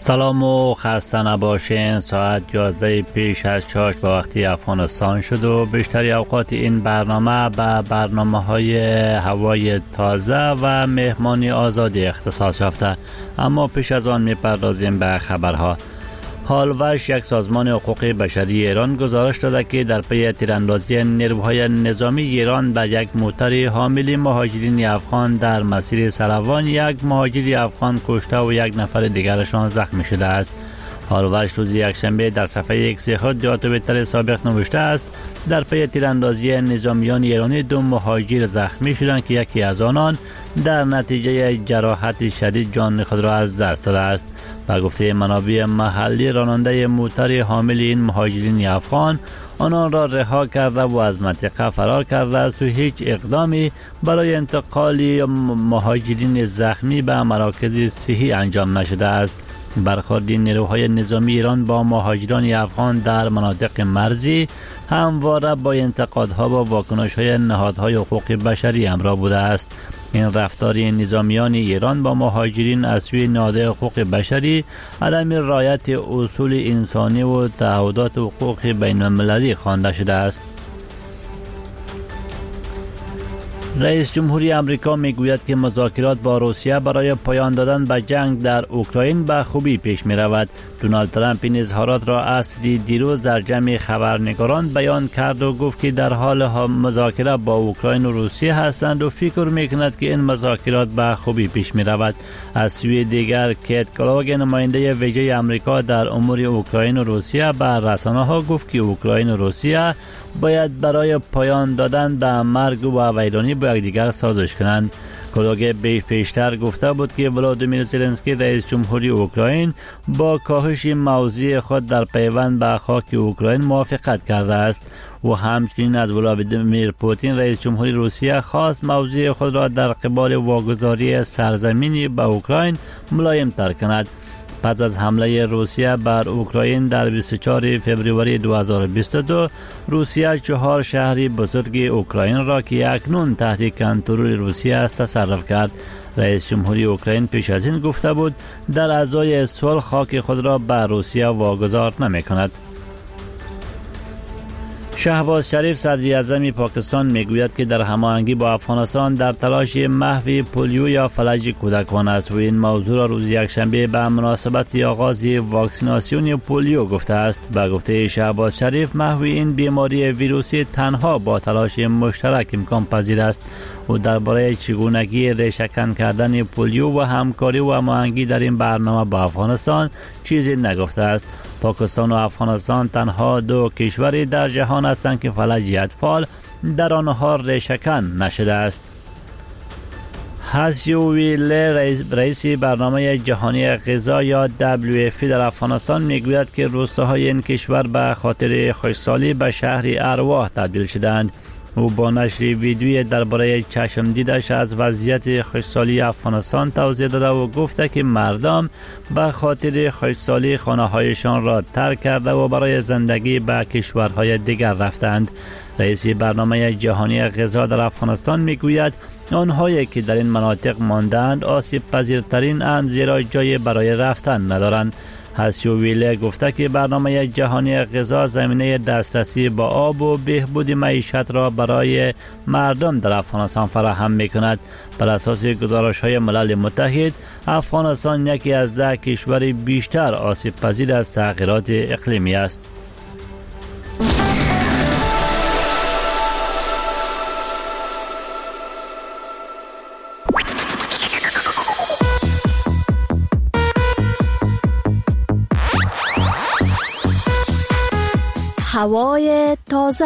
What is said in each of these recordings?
سلام و خسته نباشین. ساعت 11 پیش از 6 به وقتی افغانستان شد و بیشتری اوقات این برنامه به برنامه‌های هوای تازه و مهمانی آزادی اختصاص یافته. اما پیش از آن میپردازیم به خبرها. هالوش، یک سازمان حقوق بشری ایران، گزارش داده که در پی تیراندازی نیروهای نظامی ایران بر یک موتر حامل مهاجرین افغان در مسیر سروان، یک مهاجر افغان کشته و یک نفر دیگرشان زخمی شده است. هالوش روز یکشنبه در صفحه ایکس خود در توییتر سابق نوشته است در پی تیراندازی نظامیان ایرانی 2 مهاجر زخمی شدند که یکی از آنان در نتیجه جراحت شدید جان خود را از دست داده است. با گفته منابع محلی، راننده موتر حامل این مهاجرین افغان آنان را رها کرده و از منطقه فرار کرده است و هیچ اقدامی برای انتقال مهاجرین زخمی به مراکز صحی انجام نشده است. برخورد نیروهای نظامی ایران با مهاجران افغان در مناطق مرزی همواره با انتقادها و واکنش‌های نهادهای حقوق بشری همراه بوده است. این رفتار نظامیان ایران با مهاجرین از سوی نهادهای حقوق بشری عدم رعایت اصول انسانی و تعهدات حقوق بین‌المللی خوانده شده است. رئیس جمهوری آمریکا میگوید که مذاکرات با روسیه برای پایان دادن به جنگ در اوکراین به خوبی پیش می رود. دونالد ترامپ این اظهارات را عصری دیروز در جمع خبرنگاران بیان کرد و گفت که در حال مذاکره با اوکراین و روسیه هستند و فکر می کند که این مذاکرات به خوبی پیش می رود. از سوی دیگر کیت کلاگ، نماینده ویژه آمریکا در امور اوکراین و روسیه، به رسانه‌ها گفت که اوکراین و روسیه باید برای پایان دادن به مرگ و ویرانی با یکدیگر سازش کنند. کلاگ پیشتر گفته بود که ولادیمیر زلنسکی، رئیس جمهوری اوکراین، با کاهش موضع خود در پیوند به خاک اوکراین موافقت کرده است و همچنین از ولادیمیر پوتین، رئیس جمهوری روسیه، خواست موضع خود را در قبال واگذاری سرزمینی به اوکراین ملایم تر کند. پس از حمله روسیه بر اوکراین در 24 فوریه 2022، روسیه 4 شهر بزرگ اوکراین را که اکنون تحت کنترل روسیه است تصرف کرد. رئیس جمهوری اوکراین پیش از این گفته بود در ازای صلح خاک خود را به روسیه واگذار نمی کند. شهباز شریف، صدر اعظم پاکستان، میگوید که در هماهنگی با افغانستان در تلاش محو پولیو یا فلج کودکان است و این موضوع را روز یکشنبه به مناسبت آغاز واکسیناسیون پولیو گفته است. با گفته شهباز شریف، محو این بیماری ویروسی تنها با تلاش مشترک امکان پذیر است و درباره چگونگی ریشه‌کن کردن پولیو و همکاری و هماهنگی در این برنامه با افغانستان چیزی نگفته است. پاکستان و افغانستان تنها 2 کشوری در جهان هستند که فلج اطفال در آنها ریشه‌کن نشده است. هاسیو ویله، رئیس برنامه جهانی غذا یا WFP در افغانستان، میگوید که روستاهای این کشور به خاطر خشکسالی به شهر ارواح تبدیل شدند. او با نشر ویدیویی درباره چشم دیدش از وضعیت خشکسالی افغانستان توضیح داده و گفته که مردم به خاطر خشکسالی خانه‌هایشان را ترک کرده و برای زندگی به کشورهای دیگر رفتند. رئیس برنامه جهانی غذا در افغانستان میگوید آنهایی که در این مناطق ماندند آسیب پذیرترین اند، زیرا جای برای رفتن ندارند. هاسیو ویله گفته که برنامه جهانی غذا زمینه دسترسی با آب و بهبود معیشت را برای مردم در افغانستان فراهم می‌کند. بر اساس گزارش‌های ملل متحد، افغانستان یکی از 10 کشور بیشتر آسیب پذیر از تغییرات اقلیمی است. هوای تازه.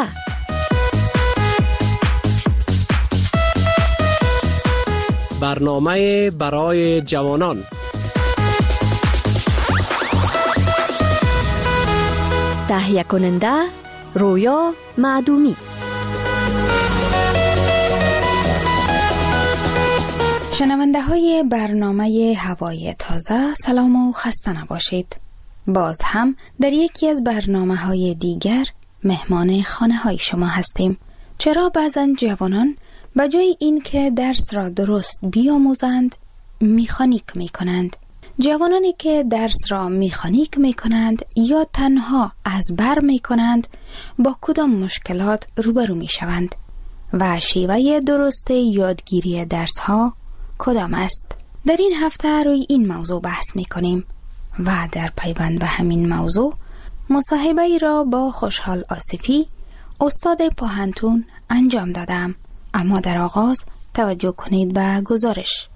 برنامه برای جوانان. تهیه کننده رویا معدومی. شنونده های برنامه هوای تازه، سلام و خسته نباشید. باز هم در یکی از برنامه‌های دیگر مهمان خانه‌های شما هستیم. چرا بعضن جوانان به جای این که درس را درست بیاموزند، میخانیک میکنند؟ جوانانی که درس را مکانیک می کنند یا تنها از بر می کنند با کدام مشکلات روبرو می شوند و شیوه درست یادگیری درس ها کدام است؟ در این هفته روی این موضوع بحث می کنیم و در پیوند به همین موضوع مصاحبه ای را با خوشحال آصفی استاد پوهنتون انجام دادم. اما در آغاز توجه کنید به گزارش.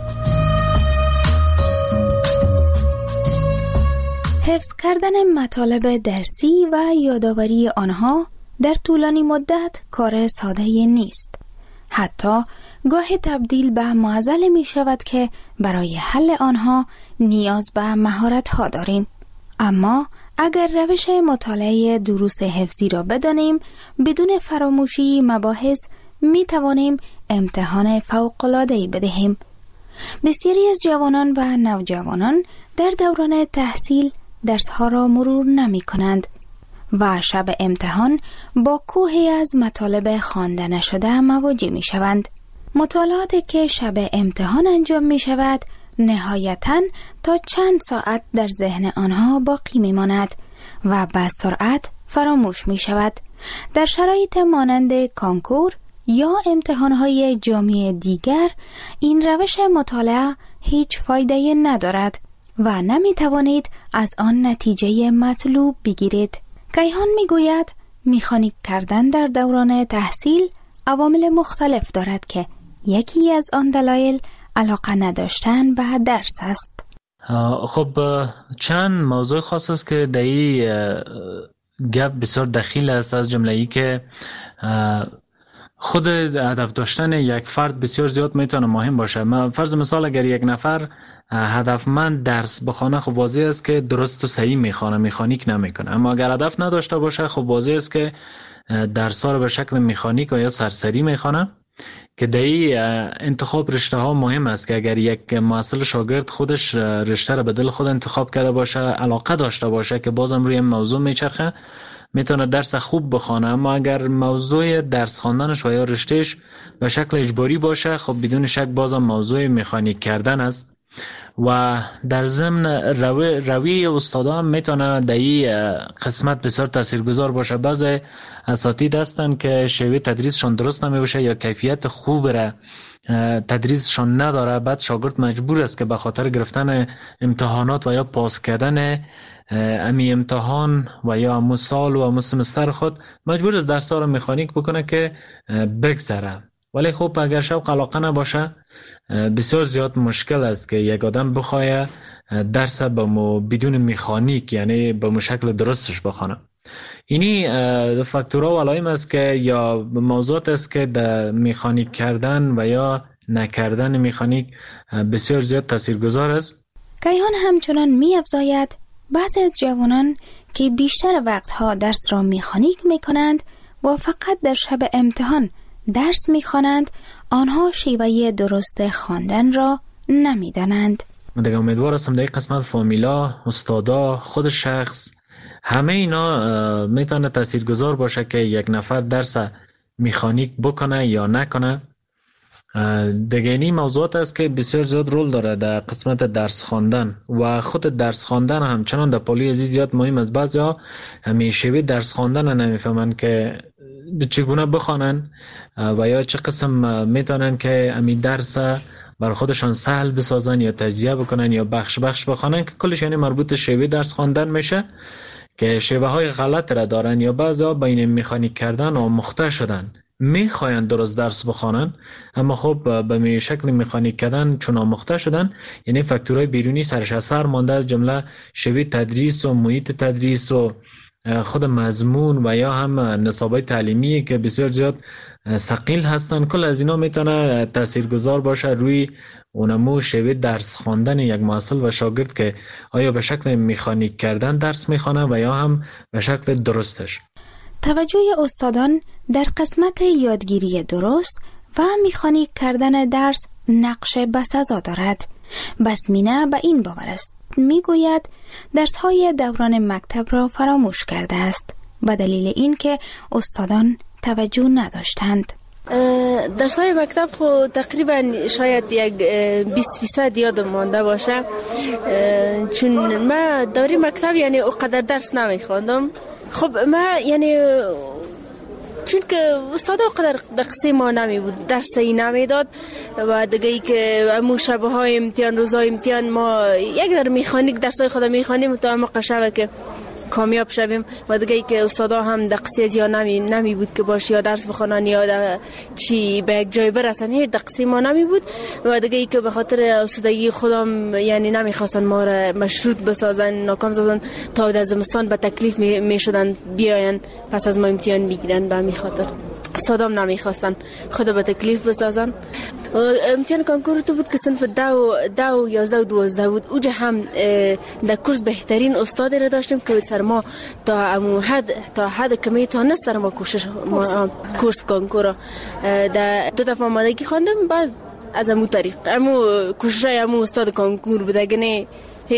حفظ کردن مطالب درسی و یادآوری آنها در طولانی مدت کار ساده نیست. حتی گاهی تبدیل به معضل می شود که برای حل آنها نیاز به مهارت ها داریم. اما اگر روش مطالعه دروس حفظی را بدانیم، بدون فراموشی مباحث می توانیم امتحان فوق‌العاده‌ای بدهیم. بسیاری از جوانان و نوجوانان در دوران تحصیل درس‌ها را مرور نمی کنند و شب امتحان با کوهی از مطالب خوانده نشده مواجه می شوند. مطالعاتی که شب امتحان انجام می شود نهایتاً تا چند ساعت در ذهن آنها باقی می ماند و به سرعت فراموش می شود. در شرایط مانند کانکور یا امتحانهای جامعه دیگر این روش مطالعه هیچ فایده ندارد و نمی توانید از آن نتیجه مطلوب بگیرید. کیهان می گوید مکانیک کردن در دوران تحصیل عوامل مختلف دارد که یکی از آن دلایل علاقه نداشتن به درس است. خب چند موضوع خاص است که در این گپ بسیار دخیل است، از جمله ای که خود هدف داشتن یک فرد بسیار زیاد میتونه مهم باشه. فرض مثال اگر یک نفر هدفمند درس بخونه، خب واضح است که درست و صحیح میخونه، مکانیک نمیکنه. اما اگر هدف نداشته باشه، خب واضح است که درس ها رو به شکل مکانیک یا سرسری میخونه، که در این انتخاب رشته ها مهم است که اگر یک محصل شاگرد خودش رشته رو به دل خود انتخاب کرده باشه، علاقه داشته باشه که بازم روی موضوع میچرخه، میتونه درس خوب بخونه. اما اگر موضوع درس خواندنش و یا رشتهش به شکل اجباری باشه، خب بدون شک بازم موضوع مکانیک کردن است. و در ضمن روی استادا هم میتونه در این قسمت بسیار تاثیرگذار باشه. بعضی اساتید هستن که شیوه تدریسشون درست نمیشه یا کیفیت خوب را تدریسشون نداره، بعد شاگرد مجبور است که به خاطر گرفتن امتحانات و یا پاس کردن امی امتحان و یا امو سال و امو سمستر خود مجبور است درس ها رو مکانیک بکنه که بگذره. ولی خب اگر شوق علاقه نباشه، بسیار زیاد مشکل است که یک آدم بخواه درس بدون مکانیک، یعنی به شکل درستش بخونه. اینی فاکتورها و علائم است که یا موضوعات است که در مکانیک کردن و یا نکردن مکانیک بسیار زیاد تاثیرگذار است. کیهان همچنان می افزاید بعضی از جوانان که بیشتر وقتها درس را مکانیک می کنند و فقط در شب امتحان درس می‌خوانند، آنها شیوه درست خواندن را نمی‌دانند. من دیگه امیدوار هستم در این قسمت فامیلا، استادا، خود شخص، همه اینا میتونه تاثیرگذار باشه که یک نفر درس مکانیک بکنه یا نکنه. دیگه این موضوعات است که بسیار زیاد رول داره در قسمت درس خواندن و خود درس خواندن همچنان در پالی عزیز زیاد مهم است. بعضیا همیشه درس خواندن نمیفهمن که چگونه بخوانن و یا چه قسم میتونن که امی درس بر خودشان سهل بسازن یا تجزیه بکنن یا بخش بخش بخوانن، که کلش یعنی مربوط شیوه درس خواندن میشه که شیوه های غلط را دارن یا بعضیا بین مکانیک کردن و مخته شدن، میخواین درست درس بخوانن اما خب به شکل مکانیک کردن چون آموخته شدن، یعنی فاکتورهای بیرونی سرش اثر مانده، از جمله شیوه تدریس و محیط تدریس و خود مضمون و یا هم نصابای تعلیمی که بسیار زیاد ثقیل هستن. کل از اینا میتونه تاثیرگذار باشه روی اونمو شیوه درس خواندن یک محصل و شاگرد که آیا به شکل مکانیک کردن درس میخوانه و یا هم به شکل درستش. توجه استادان در قسمت یادگیری درست و مکانیک کردن درس نقش بسزا دارد. بسمینه به این باور است، میگوید درس‌های دوران مکتب را فراموش کرده است به دلیل اینکه استادان توجه نداشتند. درس‌های مکتب خو تقریبا شاید یک 20% یادم مانده باشه، چون من دوره مکتب یعنی اونقدر درس نمیخوندم. خب من یعنی چون که استاد اونقدر دقیقه ما نمی بود، درسی نمیداد و دیگه ای که امو شبه های امتحان روزهای امتحان ما یک در میخانیک درسای خود میخوانیم تا موقع شبه که کامیاب شویم و دیگه ای که استادا هم دقیقه زیاد نمی بود که باشه یا درس بخونن یا چی به یک جای برسن، هیچ دقیقه ما نمی بود و دیگه ای که به خاطر استادگی خودم یعنی نمیخواستن ما را مشروط بسازن، ناکام سازن تا در زمستان به تکلیف میشدن بیاین پس از ما امتحان بگیرن. به همین خاطر استادام نمیخواستن خود به تکلیف بسازن. امتحان کنکور تو بود که صنف 10 و 11 و 12 بود. اوجا هم در کورس بهترین استاد را داشتیم که سر ما تا حد که میتونست سر ما کورس کنکور در 2 دفعه آمادگی خواندم. بعد از امو طریق کوششای امو استاد کنکور بوده گنه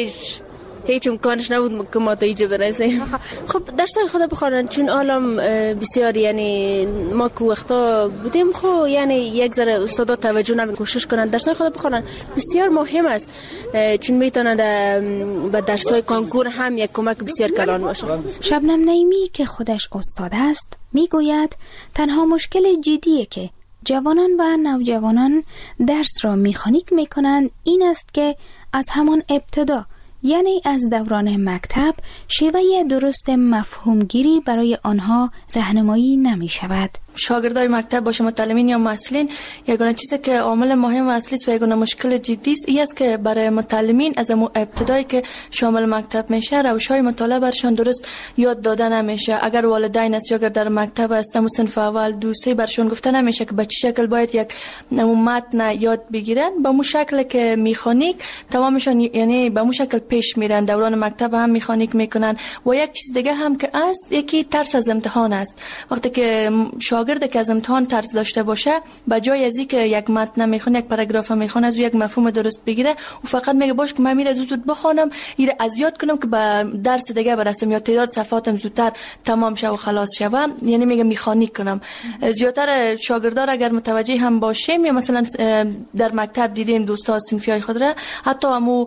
هیچ امکانش نبود که ما تا اینجا برسیم. خب درسای خدا بخونن چون عالم بسیار یعنی ما که وقتا بودیم خب یعنی یک ذره استادا توجه نمی کوشش کنن درسای خدا بخونن بسیار مهم است، چون میتونه به درسای کنکور هم یک کمک بسیار کلان باشه. شبنم نعیمی که خودش استاد است میگوید تنها مشکل جدیه که جوانان و نوجوانان درس را میخانیک میکنند این است که از همان ابتدا یعنی از دوران مکتب شیوه درست مفهومگیری برای آنها راهنمایی نمی شود. شاگردای مکتب باشه متعلمین یا مسئولین یگانه چیزی که عامل مهم و اصلی است و یگانه مشکل جدی است این است که برای متعلمین از ابتدایی که شامل مکتب میشه روش‌های مطالعه برشان درست یاد داده نمیشه. اگر والدین است یا اگر در مکتب هستن صنف اول 2 3 برشان گفته نمیشه که به چه شکل باید یک متن یاد بگیرن، به مو شکل که میخانیک تمامشان یعنی به مو شکل پیش میرن. دوران مکتب هم میخانیک میکنن. و یک چیز دیگه هم که است یکی ترس از امتحان است. وقتی که شاگرد که از امتحان ترس داشته باشه به جای از اینکه یک متن میخونه یک پاراگراف میخونه از یک مفهوم درست بگیره و فقط میگه باش که من میره زود بخونم ایره از یاد کنم که به درس دیگه برسم یا تعداد صفحاتم زودتر تمام شه و خلاص شه، یعنی میگه میخانیک کنم. زیاتر شاگردان اگر متوجه هم باشیم یا مثلا در مکتب دیدیم دوستا صنفیای خود را حتی همو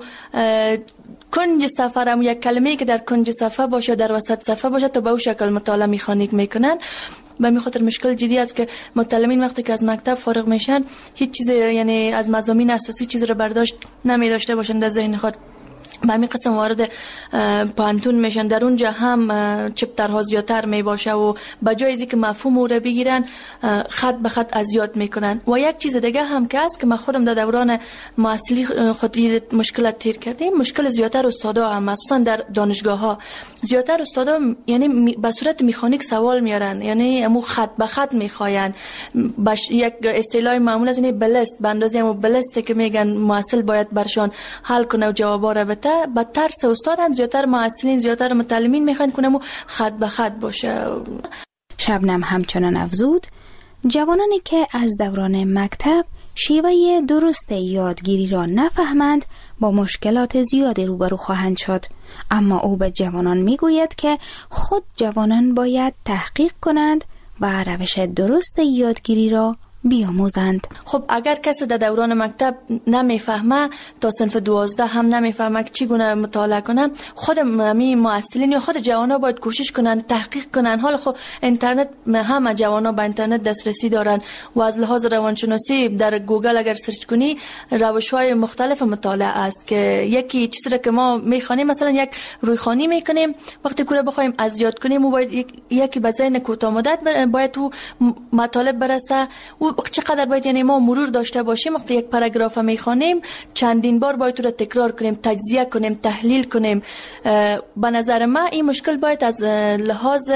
کنج صفحه هم یک کلمه‌ای که در کنج صفحه باشه در وسط صفحه باشه تا به اون شکل مطالعه میخانیک میکنن. به همین خاطر مشکل جدی است که متعلمین وقتی که از مکتب فارغ میشن هیچ چیز یعنی از مضامین اساسی چیز رو برداشت نمی داشته باشن در ذهن خود. به همین قسم وارد پانتون میشن، در اونجا هم چپترها زیادتر می باشه و به جای از اینکه مفهوم او رو بگیرن خط به خط از یاد میکنن. و یک چیز دیگه هم که است که من خودم در دوران معاصلی خود مشکلات تیر کردیم، مشکل زیادتر استادا هم مخصوصا در دانشگاه ها زیادتر استادا یعنی به صورت مکانیک سوال میارن، یعنی همو خط به خط میخواین. یک اصطلاح معمول از این بلست به اندازه همو بلسته که میگن معاصل باید برشان حل کنه و جوابا رو بده. با ترس استاد هم زیادتر معاصلین زیادتر متعلمین میخوان کنم و خط به خط باشه. شبنم همچنان افزود جوانانی که از دوران مکتب شیوه درست یادگیری را نفهمند با مشکلات زیادی روبرو خواهند شد، اما او به جوانان میگوید که خود جوانان باید تحقیق کنند و روش درست یادگیری را بیاموزند. خب اگر کسی در دوران مکتب نمیفهمه تا صنف 12 هم نمیفهمه که چگونه مطالعه کنه، خود معلمین یا خود جوانا باید کوشش کنن تحقیق کنن. حالا خب اینترنت همه جوانا به اینترنت دسترسی دارن و از لحاظ روانشناسی در گوگل اگر سرچ کنی روش‌های مختلف مطالعه است که یکی چیزی که ما میخوانیم مثلا یک رویخوانی میکنیم وقتی کوره بخوایم از یاد کنیم و باید یکی به ذهن کوتاه مدت باید تو مطالب برسه و چقدر باید یعنی ما مرور داشته باشیم. وقتی یک پاراگراف میخوانیم چندین بار باید رو تکرار کنیم، تجزیه کنیم، تحلیل کنیم. به نظر من این مشکل باید از لحاظ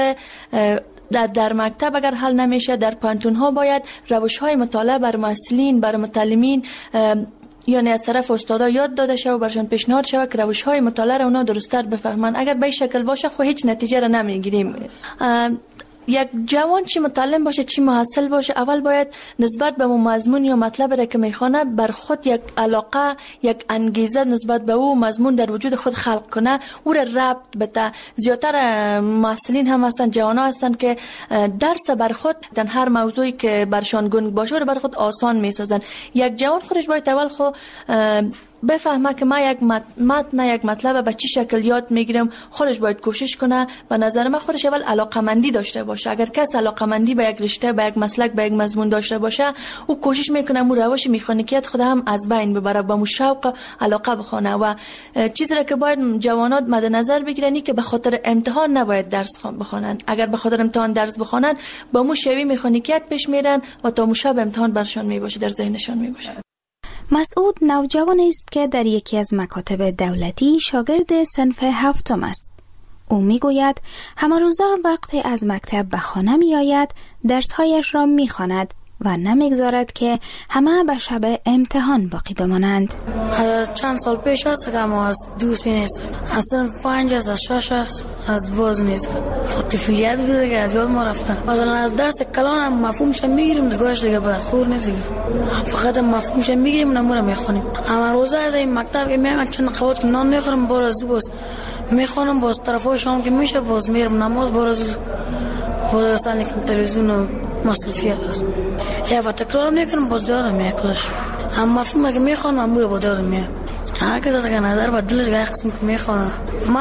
در مکتب اگر حل نمیشه در پانتون ها باید روش های مطالعه بر مسئولین بر متعلمین یعنی از طرف استادا یاد داده شود و برشان پیشنهاد شود که روش های مطالعه را اونا درست‌تر بفهمن. اگر به این شکل باشه خب هیچ نتیجه را نمیگیریم. یک جوان چی متعلم باشه چی محصل باشه، اول باید نسبت به مضمون یا مطلب را که میخونه بر خود یک علاقه، یک انگیزه نسبت به او مضمون در وجود خود خلق کنه، او را ربط بده. زیادتر محصلین هم هستن، جوان ها هستن که درس بر خود در هر موضوعی که برشان گنگ باشه رو بر خود آسان میسازن. یک جوان خودش باید اول خود بفهمه که ما یک متن یک مطلب به چی شکل یاد میگیرم، خودش باید کوشش کنه. به نظر من خودش اول علاقمندی داشته باشه. اگر کس علاقمندی به یک رشته، به یک مسلک، به یک مضمون داشته باشه، او کوشش میکنه مو روش میخانیکیت خود هم از بین ببره، با مو شوق علاقه بخونه. و چیزی را که باید جوانات مد نظر بگیرن که به خاطر امتحان نباید درس بخونن. اگر به خاطر امتحان درس بخونن با مو شوی میخانیکیت پیش میرن و تا مو شب امتحان برشان میباشه، در ذهنشان میباشه. مسعود نوجوان است که در یکی از مکاتب دولتی شاگرد صنف 7 است. او میگوید همه روزا وقتی از مکتب به خانه می آید درسهایش را می خواند و نمیگذارد که همه به شب امتحان باقی بمانند. چند سال پیش است که ما از دوستی نیست، از صنف 5 است، از 6 است، از برز نیست. طفولیت بوده که از یاد ما رفته. مثلا از درس کلان هم مفهومش میگیریم دیگه دیگه بس خور نیست، فقط مفهومش میگیریم نمونه میخونیم. اما روزا از این مکتب که میام چند قوت نان میخورم باز میخونم، باز طرفای شام که میشه باز میرم نماز، باز اصلا تلویزیون و مصرفیات است. یا و تکرار میکنم باز یادم میاد کلش. اما مفهوم که میخونم امور با یادم میاد. هر کس از که نظر با دلش گاهی قسم که میخونه. ما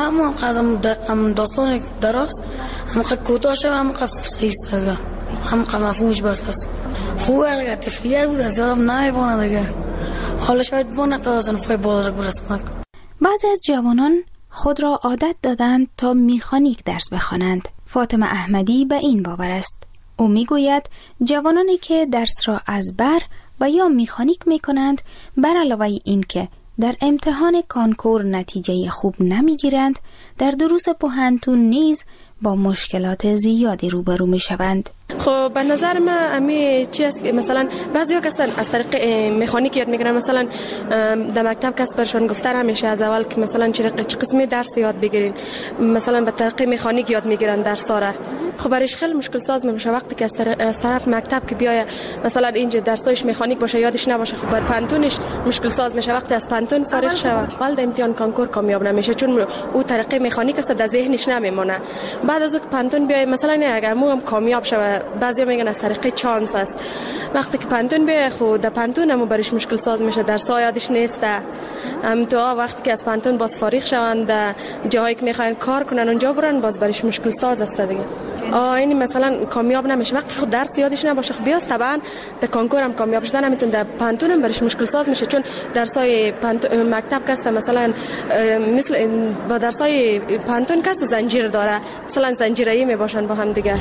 هم داستان دراز هم کوتاه شد هم صحیح است، هم مفهومش بس است. خوبه اگر طفولیت بود از یادم نمیبونه دیگه. حالا شاید بونه تا صنفای بالا برسم. بعضی از جوانان خود را عادت دادند تا میخانیک درس بخوانند. فاطمه احمدی به این باور است. او میگوید جوانانی که درس را از بر و یا میخانیک میکنند، بر علاوه این که در امتحان کانکور نتیجه خوب نمیگیرند، در دروس پوهنتون نیز با مشکلات زیادی روبرو میشوند. خب به نظر من امی چی است که مثلا بعضیا کسان از طریق مکانیک یاد میگیرن، مثلا در مکتب کس برشون گفته همیشه از اول که مثلا چه قسمی درس یاد بگیرین، مثلا به طریق مکانیک یاد میگیرن درس‌ها را. خب برایش خیلی مشکل ساز میشه وقتی که از طرف مکتب که بیای مثلا اینجا درسایش مکانیک باشه یادش نباشه. خب بر پانتونش مشکل ساز میشه وقتی از پانتون فارغ شوه، اول در امتحان کانکور کامیاب نمیشه چون او طریق مکانیک است در ذهنش نمیمونه. بعد از اون پانتون بیای مثلا اگر مو هم کامیاب شوه، بعضیا میگن از طریق چانس است. وقتی که پانتون بیای خود در پانتون هم برایش مشکل ساز میشه، درس‌ها یادش نیست. تو وقتی که از پانتون باز فارغ شوند جایی که میخواین کار کنن اونجا برن، باز برایش مشکل ساز است دیگه. این مثلا کامیاب نمیشه وقتی خود درس یادش نباشه. خب بیاست طبعا در کانکور هم کامیاب شدن نمیتونه، در پانتون هم برش مشکل ساز میشه چون درسای مکتب کسته مثلا مثل با درسای پانتون کسته زنجیر داره، مثلا زنجیره‌ای میباشن با هم دیگه.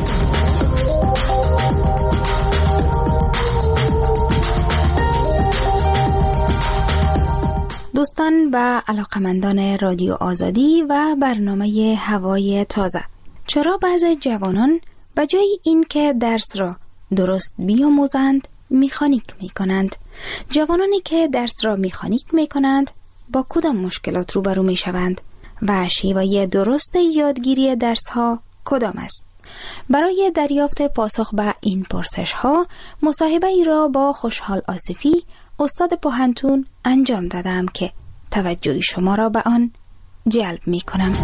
دوستان و علاقمندان رادیو آزادی و برنامه هوای تازه، چرا بعضی جوانان به جای این که درس را درست بیاموزند میخانیک میکنند؟ جوانانی که درس را میخانیک میکنند با کدام مشکلات روبرو میشوند و شیوه درست یادگیری درس ها کدام است؟ برای دریافت پاسخ به این پرسش ها مصاحبه ای را با خوشحال آصفی استاد پوهنتون انجام دادم که توجه شما را به آن جلب می کنم.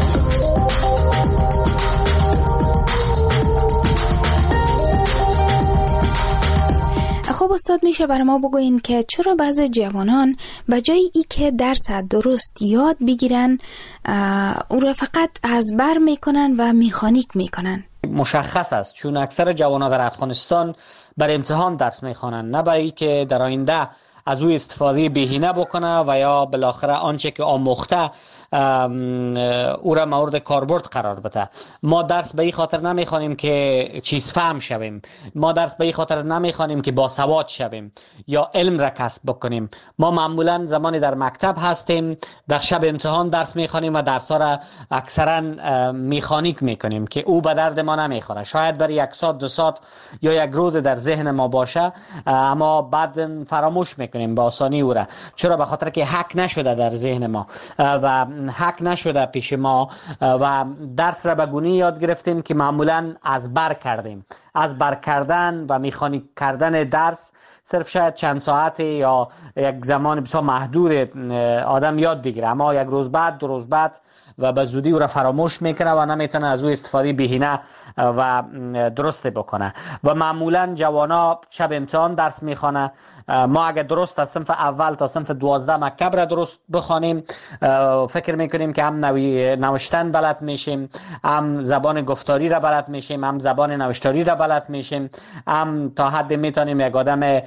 خب استاد میشه برای ما بگوین که چرا بعضی جوانان به جای ای که درس درست یاد بگیرن او را فقط از بر میکنن و میخانیک میکنن؟ مشخص است چون اکثر جوانان در افغانستان بر امتحان درس میخوانند، نه برای که در آینده از او استفاده بهینه بکنه و یا بالاخره آنچه که آموخته او را مورد کاربرد قرار بده. ما درس به این خاطر نمیخوانیم که چیز فهم شویم، ما درس به این خاطر نمیخوانیم که باسواد شویم یا علم را کسب بکنیم. ما معمولا زمانی در مکتب هستیم در شب امتحان درس میخوانیم و درس ها را اکثرا میخانیک میکنیم که او به درد ما نمیخوره. شاید برای 1 ساعت 2 ساعت یا 1 روز در ذهن ما باشه اما بعد فراموش میکنیم با آسانی او را. چرا؟ به خاطر که حک نشده در ذهن ما و حک نشده پیش ما و درس را به گونه یاد گرفتیم که معمولا از بر کردیم. از بر کردن و میخانیک کردن درس صرف شاید چند ساعت یا یک زمان بسیار محدود آدم یاد بگیره، اما یک روز بعد 2 روز بعد و به زودی او را فراموش میکنه و نمیتونه از او استفاده بهینه و درست بکنه. و معمولا جوانا شب امتحان درس میخوانه. ما اگر درست از صنف اول تا صنف 12 مکتب را درست بخوانیم فکر میکنیم که هم نوشتن بلد میشیم، هم زبان گفتاری را بلد میشیم، هم زبان نوشتاری را بلد میشیم، هم تا حد میتونیم یک آدم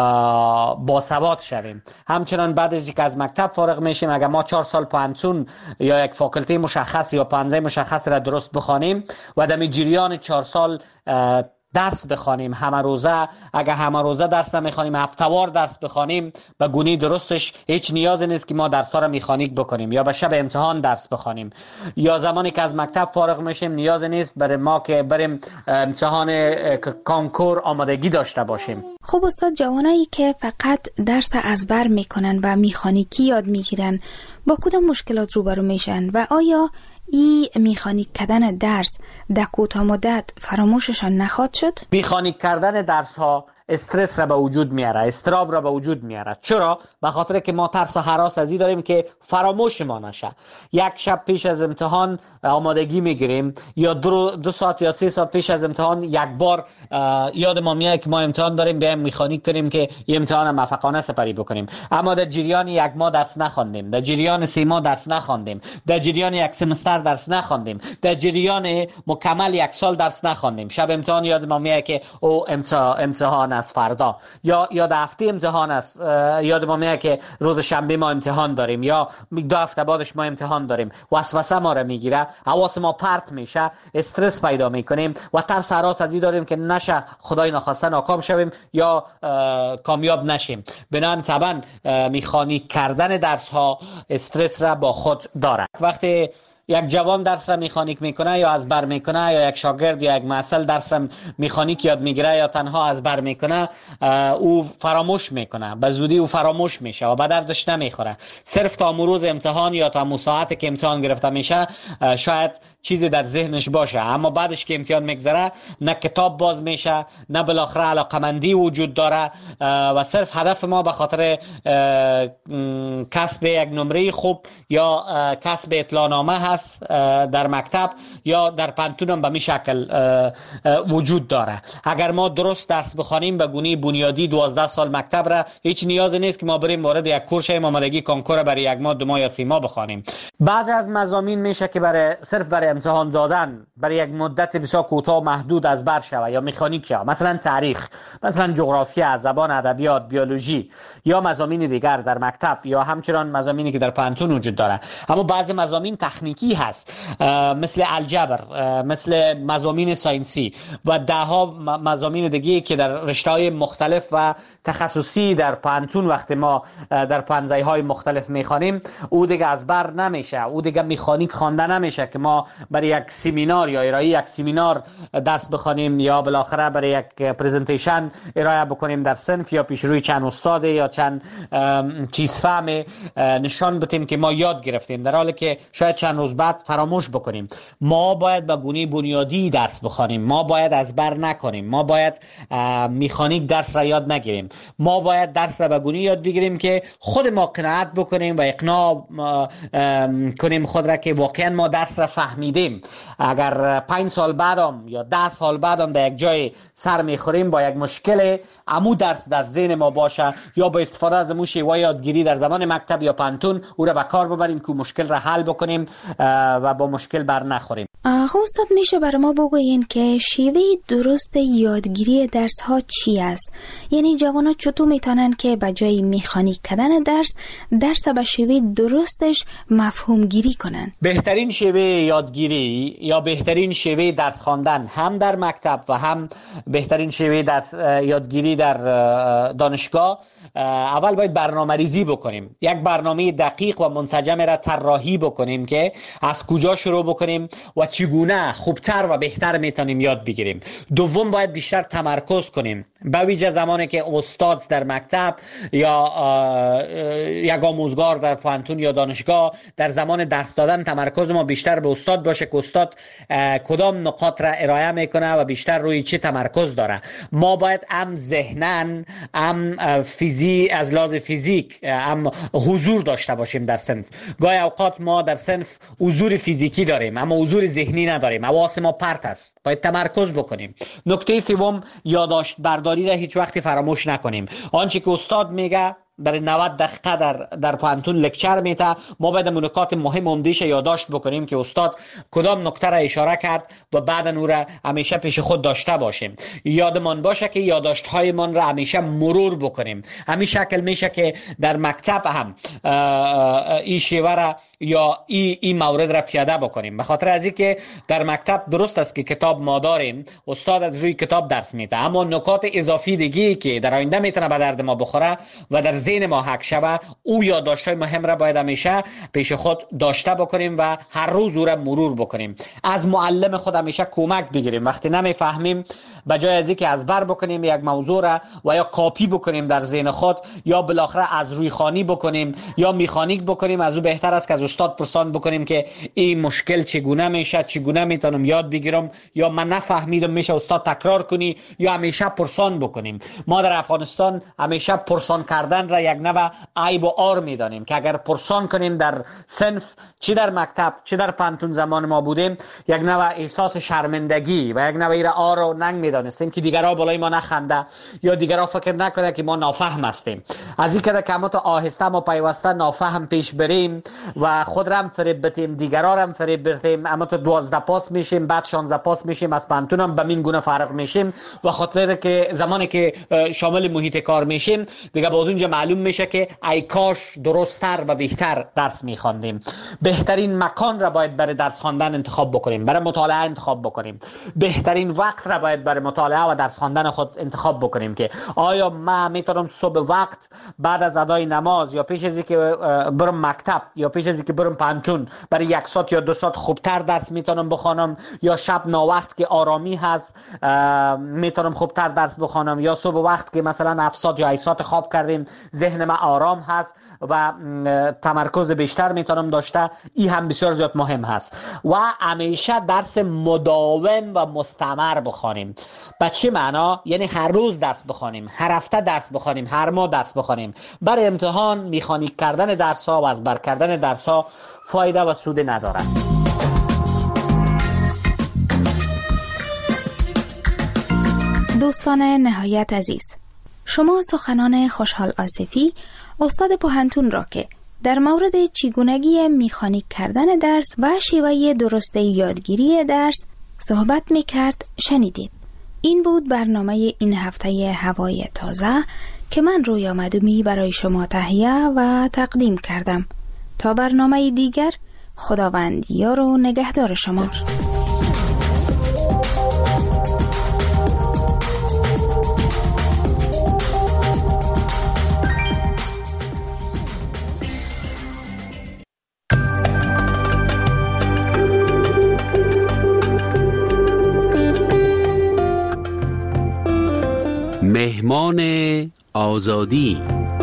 باسواد شویم. همچنان بعد از اینکه از مکتب فارغ میشیم اگر ما 4 سال پانتون یا یک فاکولته مشخص یا پانزه مشخص را درست بخوانیم و در جریان 4 سال درس بخوانیم، همه روزه، اگر همه روزه درس نمیخوانیم هفته‌وار درس بخوانیم به گونه درستش هیچ نیازی نیست که ما درس‌ها را مکانیک بکنیم یا به شب امتحان درس بخوانیم. یا زمانی که از مکتب فارغ میشیم نیازی نیست برای ما که بریم امتحان کنکور آمادگی داشته باشیم. خب استاد، جوانایی که فقط درس ازبر میکنن و مکانیکی یاد میگیرن با کدام مشکلات روبرو میشن و آیا ای مکانیک کردن درس در کوتاه مدت فراموششان نخواهد شد؟ مکانیک کردن درس ها استرس را به وجود میاره، استراب را به وجود میاره. چرا؟ به خاطر که ما ترس و هراس از این داریم که فراموش ما نشه. یک شب پیش از امتحان آمادگی میگیریم یا 2 ساعت یا 3 ساعت پیش از امتحان یک بار یاد ما میاد که ما امتحان داریم، بیایم مکانیک کنیم که این امتحان موفقانه سپری بکنیم. اما در جریان 1 ماه درس نخواندیم، در جریان 3 ماه درس نخواندیم، در جریان 1 سمستر درس نخواندیم، در جریان مکمل 1 سال درس نخواندیم. شب امتحان یاد ما میاد که او امتحان از فردا یا در هفته امتحان است، یاد ما میاد که روز شنبه ما امتحان داریم یا 2 هفته بعدش ما امتحان داریم. وسوسه ما را میگیره، حواس ما پرت میشه، استرس پیدا میکنیم و ترس هراس از این داریم که نشه خدای نخواسته ناکام شویم یا کامیاب نشیم. بنابراین طبعا مکانیک کردن درس ها استرس را با خود داره. وقتی یک جوان درس را مکانیک میکنه یا از بر میکنه یا یک شاگرد یا یک محصل درس را مکانیک یاد میگیره یا تنها از بر میکنه، او فراموش میکنه، به زودی او فراموش میشه و به دردش نمیخوره. صرف تا روز امتحان یا تا ساعتی که امتحان گرفته میشه شاید چیزی در ذهنش باشه، اما بعدش که امتحان میگذره نه کتاب باز میشه نه بالاخره علاقمندی وجود داره و صرف هدف ما به خاطر کسب یک نمره خوب یا کسب اطلاعنامه در مکتب یا در پانتون به می شکل وجود داره. اگر ما درست درس بخوانیم به گونه بنیادی 12 سال مکتب را هیچ نیازی نیست که ما بریم وارد یک کورس آمادگی کنکور برای 1 ماه 2 ماه یا 3 ماه بخوانیم. بعضی از مضامین میشه که صرف برای امتحان دادن برای یک مدت بسیار کوتاه محدود از بر شوه یا مکانیک شوه، مثلا تاریخ، مثلا جغرافیا، زبان، ادبیات، بیولوژی یا مضامین دیگر در مکتب یا همچنان مضامینی که در پانتون وجود داره. اما بعضی مضامین تکنیکی هست مثل الجبر، مثل مضامین ساینسی و 10 مضامین دیگه که در رشته‌های مختلف و تخصصی در پانتون وقتی ما در پانزه‌های مختلف میخوانیم او دیگه از بر نمیشه، او دیگه مکانیک خوانده نمیشه که ما برای یک سمینار یا ارائه یک سمینار درس بخوانیم یا بالاخره برای یک پرزنتیشن ارائه بکنیم در صنف یا پیش روی چند استاد یا چند چیز فهم نشان بدیم که ما یاد گرفتیم، در حالی که شاید چند روز بعد فراموش بکنیم. ما باید به گونه بنیادی درس بخوانیم، ما باید از بر نکنیم، ما باید مکانیک درس را یاد نگیریم، ما باید درس را به گونه یاد بگیریم که خود ما قناعت بکنیم و اقناع کنیم خود را که واقعا ما درس را فهمیدیم. اگر 5 سال بعدم یا 10 سال بعدم در یک جای سر میخوریم با یک مشکل عمو درس در ذهن ما باشه یا با استفاده از موشی و یادگیری در زمان مکتب یا پانتون او را به کار ببریم که مشکل را حل بکنیم و با مشکل بر نخوریم. خب استاد، میشه برای ما بگوین که شیوه درست یادگیری درس ها چی است؟ یعنی جوانا چطور میتونن که به جای مکانیک کردن درس به شیوه درستش مفهوم گیری کنن؟ بهترین شیوه یادگیری یا بهترین شیوه درس خواندن هم در مکتب و هم بهترین شیوه درس یادگیری در دانشگاه، اول باید برنامه‌ریزی بکنیم. یک برنامه دقیق و منسجم را طراحی بکنیم که از کجا شروع بکنیم و چگونه چگونه خوبتر و بهتر میتونیم یاد بگیریم. دوم باید بیشتر تمرکز کنیم، به ویژه زمانی که استاد در مکتب یا یک آموزگار در پانتون یا دانشگاه در زمان درس دادن تمرکز ما بیشتر به استاد باشه که استاد کدام نقاط را ارائه میکنه و بیشتر روی چی تمرکز داره. ما باید هم ذهنن هم از لحاظ فیزیک هم حضور داشته باشیم در صنف. گاهی اوقات ما در صنف حضور فیزیکی داریم اما حضور ذهنی نداریم، حواس ما پرت است، باید تمرکز بکنیم. نکته سوم، یادداشت برداری را هیچ وقت فراموش نکنیم. آنچه که استاد میگه برای 90 دقیقه در پانتون لکچر میته، ما باید نکات مهم عمده‌اش یادداشت بکنیم که استاد کدام نکته را اشاره کرد و بعد اون را همیشه پیش خود داشته باشیم. یادمان باشه که یادداشت هایمان را همیشه مرور بکنیم. همین شکل میشه که در مکتب هم این شیوه را یا این مورد را پیاده بکنیم. به خاطر از اینکه در مکتب درست است که کتاب ما داریم، استاد از روی کتاب درس میده، اما نکات اضافی دیگه که در آینده میتونه به درد ما بخوره و در ذهن ما حک شوه، او یادداشت‌های مهم را باید همیشه پیش خود داشته بکنیم و هر روز او را مرور بکنیم. از معلم خود همیشه کمک بگیریم. وقتی نمیفهمیم، به جای از اینکه از بر بکنیم یک موضوع را و یا کاپی بکنیم در ذهن خود یا بالاخره از روی خوانی بکنیم یا میخانیک بکنیم، از او بهتر است که از استاد پرسان بکنیم که این مشکل چگونه میشه، چگونه میتونم یاد بگیرم، یا من نفهمیدم میشه استاد تکرار کنی، یا همیشه پرسان بکنیم. ما در افغانستان همیشه پرسان کردن را یک نوع عیب و عار میدانیم که اگر پرسان کنیم در صنف، چی در مکتب چی در پانتون زمان ما بودیم، یک نوع احساس شرمندگی و یک نوع عار و ننگ میدانستیم که دیگرها بالای ما نخنده یا دیگرها فکر نکنه که ما نافهم هستیم. از این که کمات آهسته ما پیوسته نافهم پیش بریم و خود را هم فریب بدیم، دیگرها را هم فریب بدیم، اما تو 12 پاس میشیم، بعد 16 پاس میشیم، از پانتون هم به این گونه فرق میشیم و خاطر که زمانی که شامل محیط کار میشیم دیگه باز اونجا معلوم میشه که ای کاش درست‌تر و بهتر درس می‌خواندیم. بهترین مکان را باید برای درس خواندن انتخاب بکنیم، برای مطالعه انتخاب بکنیم. بهترین وقت را باید برای مطالعه و درس خواندن خود انتخاب بکنیم که آیا من میتونم صبح وقت بعد از ادای نماز یا پیش از اینکه برم مکتب یا پیش از اینکه برم پانتون برای 1 ساعت یا 2 ساعت خوبتر درس میتونم بخوانم، یا شب ناوقت که آرامی هست میتونم خوبتر درس بخوانم، یا صبح وقت که مثلا 7 ساعت یا 8 ساعت خواب کردیم ذهن من آرام هست و تمرکز بیشتر میتونم داشته. این هم بسیار زیاد مهم هست. و همیشه درس مداوم و مستمر بخوانیم. به چه معنا؟ یعنی هر روز درس بخوانیم، هر هفته درس بخوانیم، هر ماه درس بخوانیم. برای امتحان میخانیک کردن درس ها و از بر کردن درس ها فایده و سود نداره. دوستان نهایت عزیز، شما سخنان خوشحال آصفی، استاد پوهنتون را که در مورد چگونگی مکانیک کردن درس و شیوه درست یادگیری درس صحبت می‌کرد شنیدید. این بود برنامه این هفته هوای تازه که من رویا مدومی برای شما تهیه و تقدیم کردم. تا برنامه دیگر، خداوند یار و نگهدار شما. مهمان آزادی.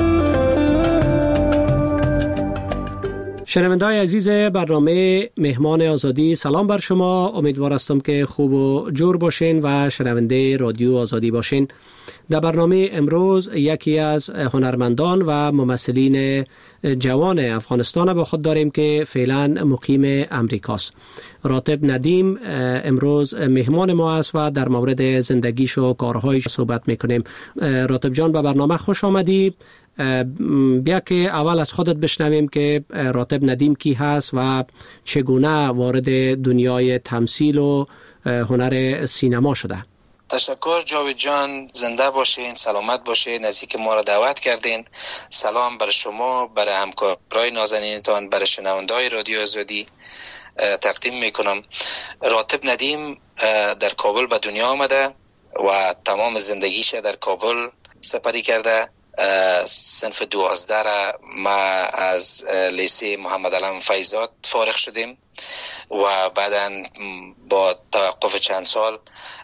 شنونده‌های عزیز برنامه مهمان آزادی، سلام بر شما. امیدوار هستم که خوب و جور باشین و شنونده رادیو آزادی باشین. در برنامه امروز یکی از هنرمندان و ممثلین جوان افغانستان با خود داریم که فعلا مقیم امریکاست. راتب ندیم امروز مهمان ما است و در مورد زندگیش و کارهایش صحبت میکنیم. راتب جان به برنامه خوش آمدی. بیا که اول از خودت بشنویم که راتب ندیم کی هست و چگونه وارد دنیای تمثیل و هنر سینما شده. تشکر جاوید جان، زنده باشین، سلامت باشین، از اینکه ما را دعوت کردین. سلام بر شما، برای همکارای نازنینتان، برای شنونده‌های رادیو آزادی تقدیم میکنم. راتب ندیم در کابل به دنیا آمده و تمام زندگیش در کابل سپری کرده صنف 12 را ما از لیسه محمد علم فیضات فارغ شدیم و بعدا با توقف چند سال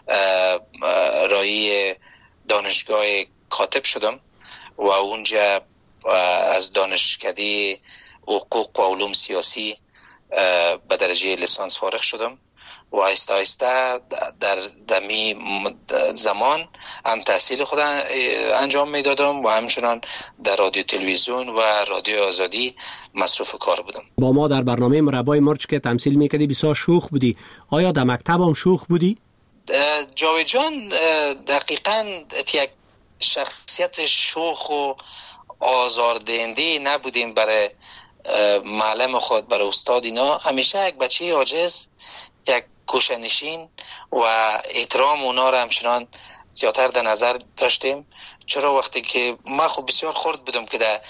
رای دانشگاه کاتب شدم و اونجا از دانشکده حقوق و علوم سیاسی به درجه لیسانس فارغ شدم و آهسته آهسته در دمی زمان هم تحصیل خود انجام میدادم و همچنان در رادیو تلویزیون و رادیو آزادی مصروف کار بودم. با ما در برنامه مربای مرچ که تمثیل میکردی بسیار شوخ بودی. آیا در مکتب هم شوخ بودی؟ جاوید جان دقیقاً یک شخصیت شوخ و آزاردهنده نبودیم برای معلم خود، برای استاد. اینا همیشه یک بچه عاجز، یک گوشه‌نشین و احترام اونا را همچنان زیادتر در نظر داشتیم. چرا وقتی که من خب بسیار خرد بودم که در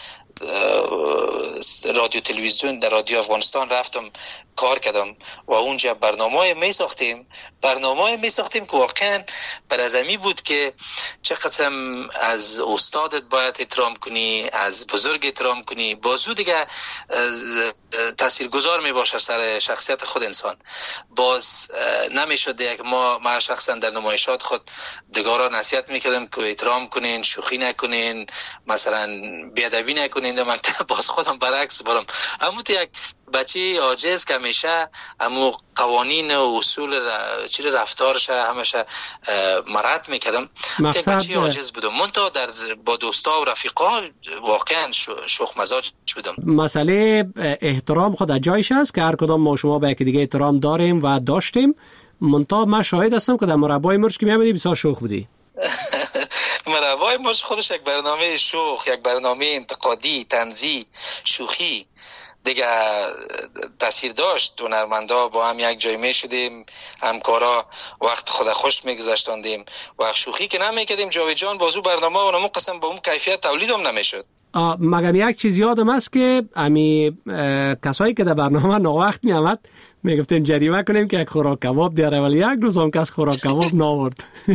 رادیو تلویزیون در رادیو افغانستان رفتم کار کردم و اونجا برنامه می ساختیم که واقعا بر از امی بود که چه قسم از استادت باید احترام کنی، از بزرگ احترام کنی، بازو دیگه تاثیرگذار می باشه سر شخصیت خود انسان. باز نمیشد یک ما شخصا در نمایشات خود دیگران را نصیحت میکردم که احترام کنین، شوخی نکنین، مثلا بیادبی نکنین. در مکتب باز خودم برعکس برم، اما تو یک بچه عاجز که همیشه امو قوانین و اصول رفتارش همیشه مراعات میکردم. یک بچه عاجز بودم، منتها با دوستا و رفیقا واقعا شوخ مزاج بودم. مسئله احترام خود از جایش است که هر کدام ما شما به یکی دیگه احترام داریم و داشتیم، منتها من شاهد هستم که در مربای مرچ که میامدی بسیار شوخ بودی. مربای مرچ خودش یک برنامه شوخ، یک برنامه انتقادی، طنزی، شوخی دیگه تاثیر داشت. هنرمندا با هم یک جای می شدیم، همکارا وقت خود خوش میگذاشتاندیم و شوخی که نمیکردیم. جاوید جان بازو برنامه و اون قسم با اون کیفیت تولید هم نمیشد. مگم یک چیز یادم است که امی کسایی که در برنامه ناوقت می آمد میگفتیم جریمه کنیم که یک خوراک کباب دیاره، ولی یک روز هم کس خوراک کباب ناورد.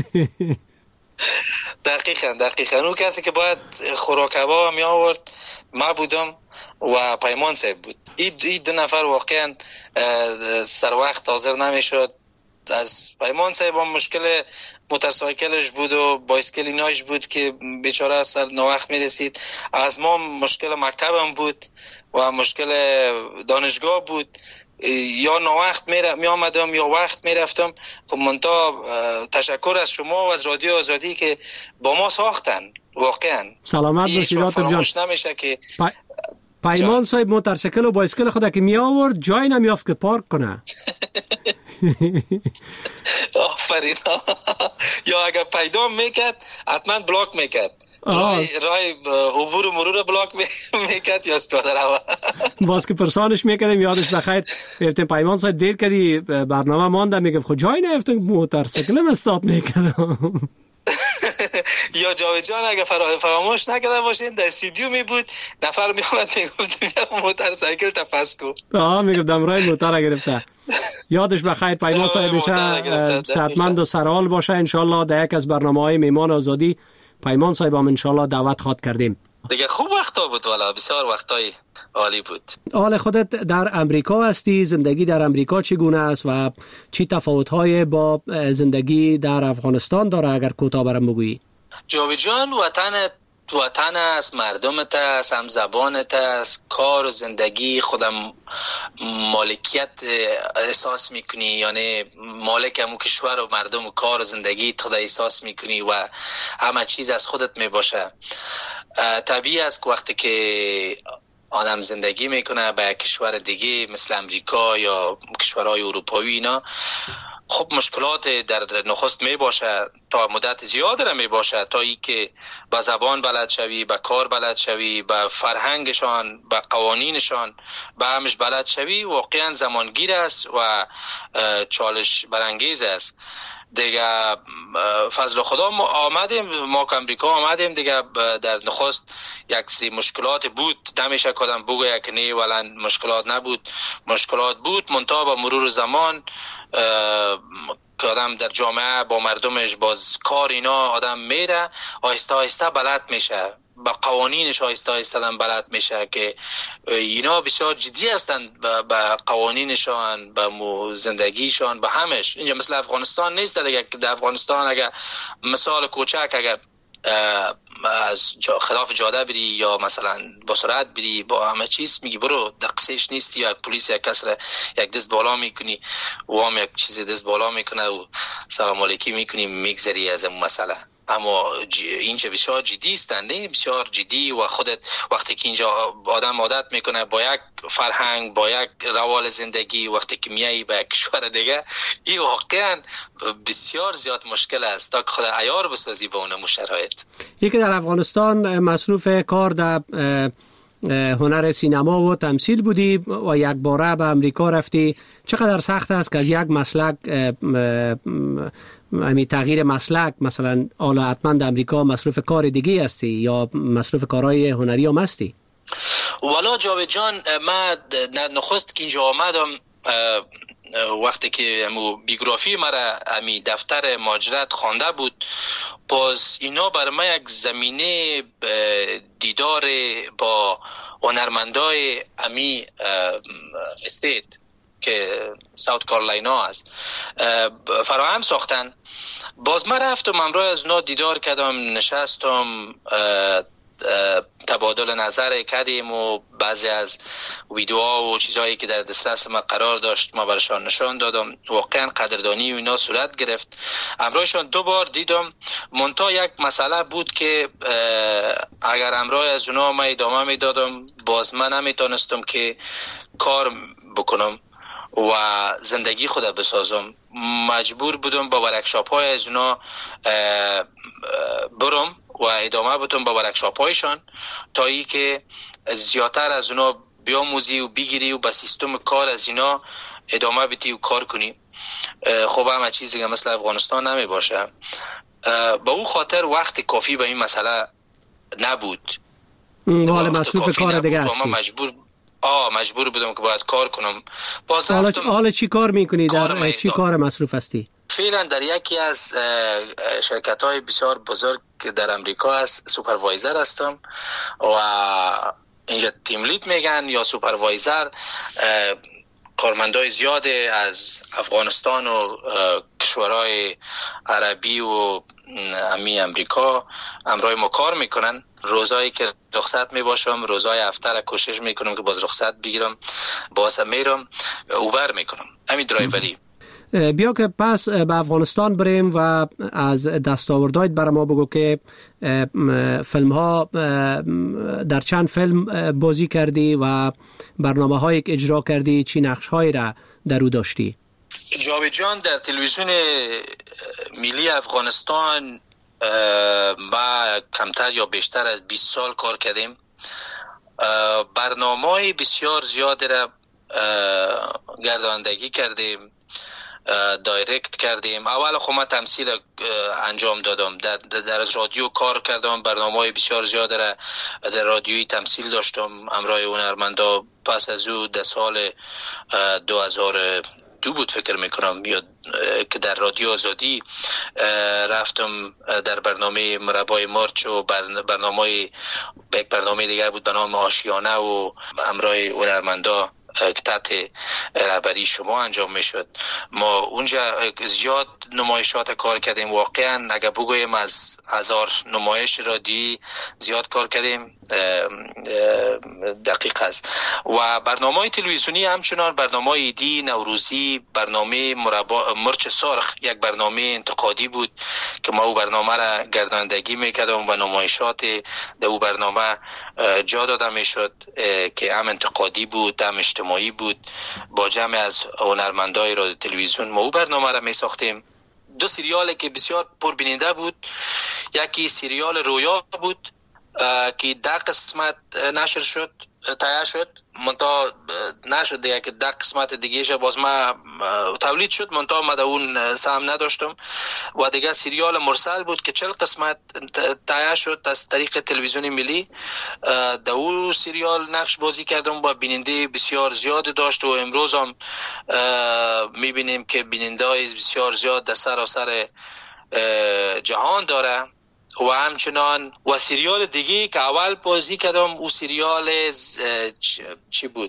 دقیقاً اون کسی که باید خوراک کباب می آورد ما بودم و پیمان صاحب بود. این دو نفر واقعا سر وقت حاضر نمیشد. از پیمان صاحب هم مشکل موتورسایکلش بود و بایسکل ایناش بود که بیچاره سر ناوقت میرسید. از ما مشکل مکتبم بود و مشکل دانشگاه بود. یا ناوقت می آمدم یا وقت می رفتم. خب منتها تشکر از شما و از رادیو آزادی که با ما ساختن. واقعا سلامت باشید راتب جان. نمیشه که پیمان صاحب موتورسایکل و بایسکل خود که می آورد جای نمیافت که پارک کنه. آفرین. یا اگر پیدا میکرد حتما بلاک میکرد. رای عبور و مرور بلاک میکرد یا پیاده رو. باز که پرسانش میکردیم یادش بخیر گفتیم پیمان صاحب دیر کردی برنامه مانده، میگفت خود جای نیفتم موتورسایکلم استارت میکردم. یا جاوید جان اگه فراموش نکرده باشین در استودیو می بود، نفر می اومد میگفت موتورسایکل تا پس کو. میگفتم رای موتور گرفته. یادش بخیر پیمان صاحب بشه صحتمند و سرحال باشه. انشالله در یک از برنامه‌های میهمان آزادی پیمان صاحب هم انشالله دعوت خواد کردیم. دیگه خوب وقتا بود، والا بسیار وقتای عالی بود. حال خودت در امریکا هستی، زندگی در امریکا چگونه است و چی تفاوت‌های با زندگی در افغانستان داره؟ اگر کوتاه برام بگویی. جاوید جان وطن است، مردمت است، هم زبانت است، کار و زندگی خودم مالکیت احساس میکنی، یعنی مالک همون کشور و مردم و کار و زندگی خود احساس میکنی و همه چیز از خودت میباشه. طبیعی است که وقتی که آدم زندگی میکنه به کشور دیگه مثل امریکا یا کشورهای اروپایی اینا، خب مشکلات در نخست می باشه، تا مدت زیاد را می باشه، تا ای که با زبان بلد شوی، با کار بلد شوی، با فرهنگشان، با قوانینشان، با همش بلد شوی، واقعا زمانگیر است و چالش برانگیز است. دیگه فضل خدا ما که امریکا آمدیم دیگه در نخست یک سری مشکلات بود، نمیشه کدام بگویه که نه ولن مشکلات نبود، مشکلات بود، منتها با مرور زمان که آدم در جامعه با مردمش باز کار اینا آدم میره آهسته آهسته بلد میشه. به قوانینش آهسته آهسته بلد میشه که اینا بسیار جدی هستند به قوانینشان، به زندگیشان، به همش. اینجا مثل افغانستان نیست دیگه که در افغانستان اگر مثال کوچک اگر از خلاف جاده بری یا مثلا با سرعت بری با همه چیز میگی برو دقیقش نیستی، یا پلیس یک کس را یک دست بالا میکنی و هم یک چیز دست بالا میکنه و سلام علیکی میکنی میگذری از اون مسئله. اما اینجا بسیار جدی استند، بسیار جدی و خودت وقتی که اینجا آدم عادت میکنه با یک فرهنگ با یک روال زندگی، وقتی که میایی به کشور دیگه این واقعا بسیار زیاد مشکل است تا که خود عیار بسازی به اون شرایط. یکی در افغانستان مصروف کار در هنر سینما و تمثیل بودی و یک باره به امریکا رفتی. چقدر سخت است که از یک مسلک تغییر مسلک، مثلا حالا حتما در امریکا مصروف کار دیگه هستی یا مصروف کارهای هنری هم هستی؟ والا جاوید جان، من نخست که اینجا آمدم وقتی که بیوگرافی مرا امی دفتر مهاجرت خوانده بود، باز اینا بر من یک زمینه دیدار با هنرمندای امی استیت که ساوت کارولاینا است فراهم ساختن. باز من رفتم امروز از اونا دیدار کردم، نشستم تبادل نظر کردیم و بعضی از ویدیوها و چیزهایی که در دسترس من قرار داشت ما برشان نشان دادم. واقعا قدردانی و اینا صورت گرفت. امروزشان 2 بار دیدم. منتها یک مسئله بود که اگر امروز از اونا من ادامه میدادم باز من نمیتونستم که کار بکنم و زندگی خود بسازم. مجبور بودم با ورکشاپ های از اونا برم و ادامه بدم با ورکشاپ هایشان تا ای که زیادتر از اونا بیاموزی و بگیری و با سیستم کار از اینا ادامه بدی و کار کنی. خب همه چیزی که مثل افغانستان نمی باشه. با اون خاطر وقت کافی به این مسئله نبود. حالا مصروف کار دیگه هستی. مجبور بودم که باید کار کنم. حالا چی کار میکنی؟ در چی کار مصروف هستی؟ فعلا در یکی از شرکت های بسیار بزرگ در امریکا هست سوپروایزر هستم و اینجا تیم لید میگن یا سوپروایزر. کارمندای زیاد از افغانستان و کشورهای عربی و امریکا همراه ما کار میکنن. روزایی که رخصت میباشم، روزای هفته را کوشش میکنم که باز رخصت بگیرم، باز میرم اوبر میکنم، همین درایوری. بیا که پس به افغانستان بریم و از دستاوردهایت برای ما بگو که فیلم ها در چند فیلم بازی کردی و برنامه هایی که اجرا کردی چی نقش هایی را در او داشتی؟ جاوید جان، در تلویزیون ملی افغانستان ما کمتر یا بیشتر از 20 سال کار کردیم. برنامه بسیار زیاد را گرداندگی کردیم، دایرکت کردیم. اول خب من تمثیل انجام دادم، در رادیو کار کردم، برنامه بسیار زیاد را در رادیویی تمثیل داشتم همراه هنرمندا. پس از او در سال 2002 بود فکر میکنم یا که در رادیو آزادی رفتم در برنامه مربای مارچ و یک برنامه دیگر بود به نام آشیانه و همراه هنرمندا که تحت رهبری شما انجام میشد. ما اونجا زیاد نمایشات کار کردیم. واقعا اگر بگویم از 1000 نمایش رادیویی زیاد کار کردیم، دقیق است. و برنامه تلویزیونی همچنان برنامه ایدی نوروزی، برنامه مرچ سرخ یک برنامه انتقادی بود که ما او برنامه را گرداندگی میکردم و نمایشات در او برنامه جا داده میشد که هم انتقادی بود هم اجتماعی بود. با جمع از هنرمندای رادیو تلویزیون ما او برنامه را می ساختیم. 2 سریالی که بسیار پربیننده بود، یکی سریال رویا بود که 10 قسمت نشر شد، تایید شد، منتها نشد دیگه که 10 قسمت دیگه باز ما تولید شد، منتها ما اون سهم نداشتم. و دیگه سریال مرسل بود که 40 قسمت تایید شد از طریق تلویزیون ملی. در اون سریال نقش بازی کردم و بیننده بسیار زیاد داشت و امروز هم میبینیم که بیننده های بسیار زیاد در سراسر جهان داره. و همچنان و سریال دیگه که اول بازی کردم او سریال چی بود؟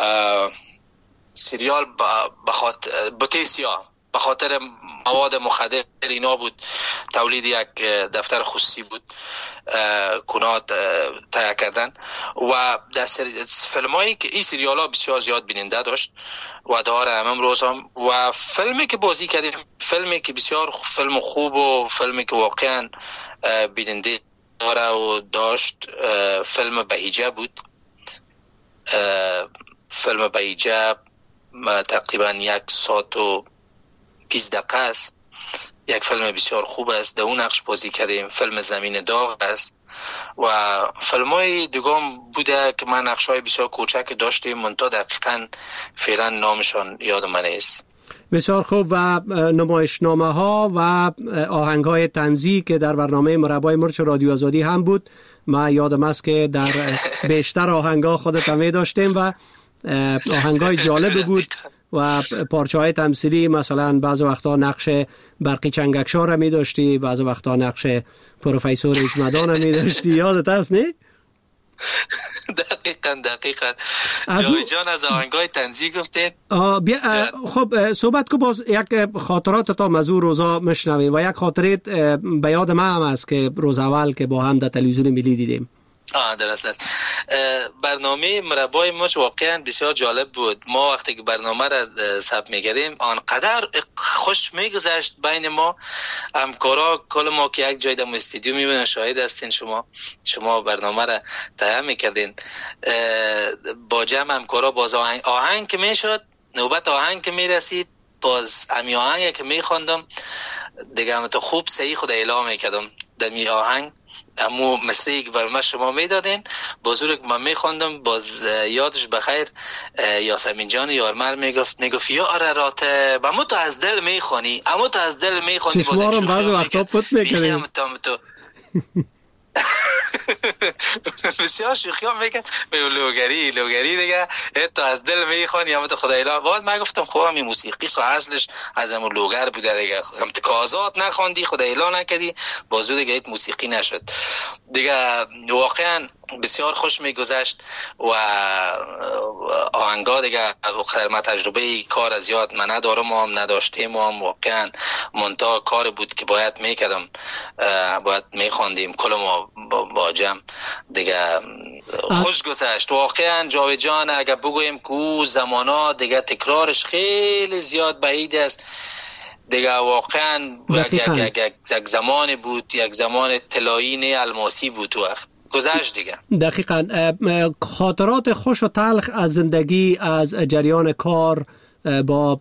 سریال بوتیسیا، به خاطر مواد مخدر اینا بود، تولید یک دفتر خصوصی بود، کنات تهیه کردن و در فیلمایی که این سریال ها بسیار زیاد بیننده داشت و داره همم روز هم. و فیلمی که بازی کردیم، فیلمی که بسیار فیلم خوب و فیلمی که واقعا بیننده داره و داشت، فیلم بهیجه بود. فیلم بهیجه تقریبا 1 ساعت و 20 دقیقه است. یک فیلم بسیار خوب است، در اون نقش بازی کردیم. فیلم زمین داغ است و فیلم های دیگام بوده که من نقش های بسیار کوچک داشتیم، منتها دقیقا فعلا نامشان یاد من است. بسیار خوب. و نمایشنامه ها و آهنگ های طنزی که در برنامه مربای مرچ رادیو آزادی هم بود، من یادم است که در بیشتر آهنگ ها خودت هم داشتیم و آهنگ های جالب بود و پارچه های تمثیلی، مثلا بعض وقتا نقش برقی چنگکشان را می داشتی، بعض وقتا نقش پروفیسور اجمدان را می داشتی. یادت هست نه؟ دقیقا جای جان از آهنگای طنزی گفتید. خب صحبت که باز یک خاطرات تا مزور روزا مشنویم و یک خاطرات به یاد من هم است که روز اول که با هم در تلویزیون ملی دیدیم. درست است. برنامه مربای مرچ واقعا بسیار جالب بود. ما وقتی که برنامه را ثبت می‌کردیم آنقدر خوش می‌گذشت بین ما همکارا، کل ما که یک جای در استودیو می‌بینن، شاهد هستین شما برنامه را تهیه می‌کردین با جمع همکارا. باز آهنگ که میشد، نوبت آهنگ که میرسید، باز امی آهنگ که می‌خواندم دیگه هم تو خوب صحیح خود اعلام می‌کردم دمی آهنگ امو مصری که بر ما شما میدادین، بازورک من میخواندم. باز یادش بخیر یاسمین جان یارمر میگفت یا ارارات امو تو از دل میخوانی، امو تو از دل میخوانی. چشمارم بعض وقتا پت میکنیم بسیار شوخیام میکن لوگری دیگه تو از دل میخوانی امو تو خدای لا. بعد من گفتم خب همین موسیقی خو اصلش از امو لوگر بوده دیگه، هم تکازات نخوندی خدای لا نکردی، بازو دیگه ایت موسیقی نشد دیگه. واقعا بسیار خوش میگذشت و آهنگا دیگه ما تجربه کار از یاد من ندارم و هم نداشتیم و هم واقعا منتها کار بود که باید میکردم، باید میخواندیم کل ما با جمع دیگه. خوش گذشت واقعا. جاوید جان اگر بگویم که او زمانا دیگه تکرارش خیلی زیاد بعید است دیگه، واقعا یک زمان بود، یک زمان طلایی نه الماسی بود وقت گذشت دیگه. دقیقاً. خاطرات خوش و تلخ از زندگی، از جریان کار با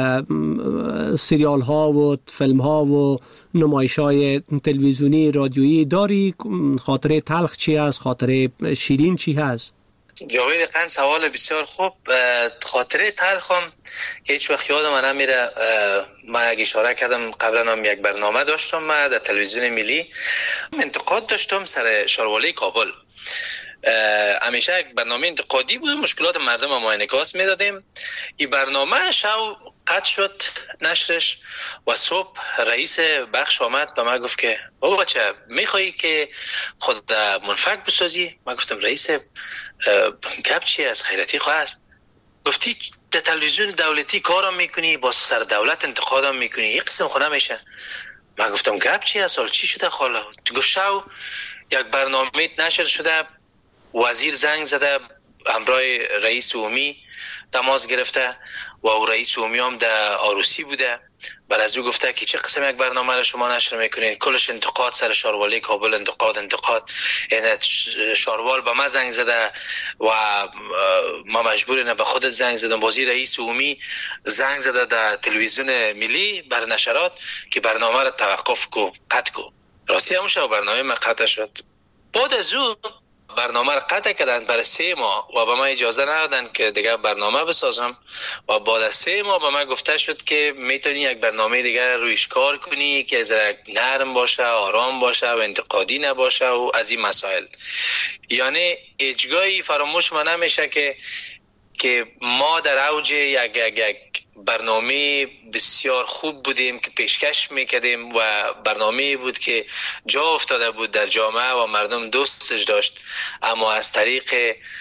سریال ها و فیلم ها و نمایش های تلویزیونی رادیویی داری؟ خاطره تلخ چی هست؟ خاطره شیرین چی هست؟ جاوید خان سوال بسیار خوب. خاطره تلخم که هیچ وقت یادم نمیره، من یک اشاره کردم قبلا هم یک برنامه داشتم من در تلویزیون ملی، انتقاد داشتم سر شاروالی کابل. همیشه یک برنامه انتقادی بود، مشکلات مردم ما انعکاس میدادیم. این برنامه شو قطع شد نشرش و صبح رئیس بخش آمد به من گفت که بابا بچه میخوایی که خود منفک بسازی؟ من گفتم رئیس گپ چی از خیرتی خواه است؟ گفتی در تلویزیون دولتی کارم میکنی، با سر دولت انتقادم میکنی، یک قسم خونه میشه. من گفتم گپ چی است؟ چی شده خاله؟ گفت شو یک برنامه نشر شده، وزیر زنگ زده همراه رئیس عمومی تماس گرفته و رئیس عمومی هم در آروسی بوده. بعد از او گفته که چه قسم یک برنامه را شما نشر میکنین؟ کلش انتقاد سر شاروالی کابل، انتقاد. یعنی شاروال به ما زنگ زده و ما مجبوریم به خودت زنگ زدم. بازی رئیس عمومی زنگ زده در تلویزیون ملی بر نشرات که برنامه را توقف کو، قطع کو. راستی همون شو برنامه ما قطع شد. بعد از او برنامه را قطع کردن برای 3 ماه و به من اجازه ندادن که دیگه برنامه بسازم و بعد از 3 ماه به من گفته شد که میتونی یک برنامه دیگه رویش کار کنی که ذره نرم باشه، آرام باشه و انتقادی نباشه و از این مسائل. یعنی هیچگاهی فراموش من نمیشه که ما در اوج یک برنامه بسیار خوب بودیم که پیشکش میکردیم و برنامه بود که جا افتاده بود در جامعه و مردم دوستش داشت، اما از طریق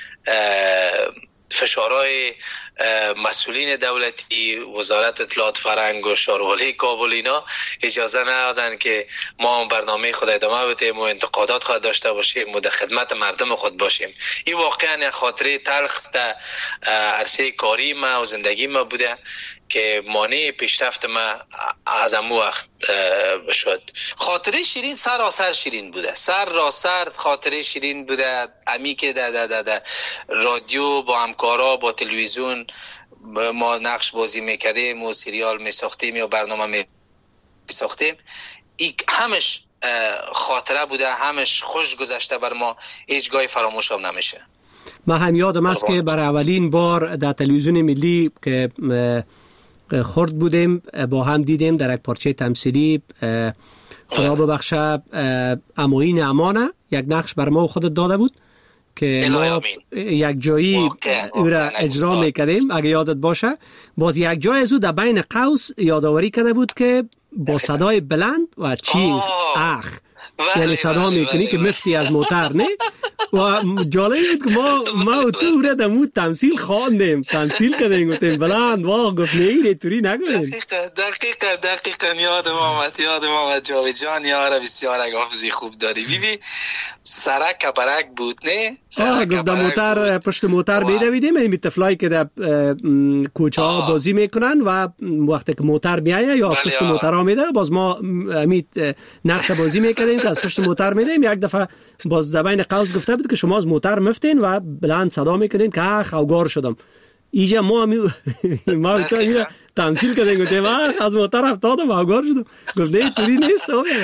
فشارهای مسئولین دولتی، وزارت اطلاعات فرهنگ و شاروالای کابل اینا اجازه ندادن که ما هم برنامه خود ادامه بدیم و انتقادات خود داشته باشیم و در خدمت مردم خود باشیم. این واقعا خاطره تلخ در عرصه کاری ما و زندگی ما بوده که مانع پیشرفت ما از امو وقت شد. خاطره شیرین سراسر شیرین بوده، سر خاطره شیرین بوده. امی که در رادیو با همکارا با تلویزیون ما نقش بازی میکردیم و سریال میساختیم یا برنامه میساختیم، این همش خاطره بوده، همش خوش گذشته بر ما، هیچ گاهی فراموش هم نمیشه. من هم یادم است که برای اولین بار در تلویزیون ملی که خرد بودیم با هم دیدیم در یک پارچه تمثیلی، خدا ببخشه اموین امانه یک نقش بر ما خودت داده بود که ما یک جایی او را اجرا میکردیم. اگه یادت باشه باز یک جای از او در بین قوس یادآوری کرده بود که با صدای بلند و چینگ اخ یعنی صدا میکنی که مفتی از موتر نه. و جالب بود که ما و تو را دمو تمثیل خواندیم، تمثیل کردیم، گفتیم بلند واقع گفت نه توری نگویم. دقیقا یادم آمد جاوید جان یاره بسیار حافظی خوب داری. بیبی سرک کبرک بود نه؟ گفت در موتر پشت موتر بیدویدیم، این طفلایی که در کوچه ها بازی میکنن و وقتی که موتر میایه یا از پشت موتر ها میده باز ما نقش بازی میکردیم که از پشت موتر میدیم. یک دفعه باز زبان قوس گفته بود که شما از موتر مفتین و بلند صدا میکنین که خوگار شدم. اینجا ما تمثیل کردیم گفتیم از موتر افتادم خوگار شدم. گفت نه توری نیست.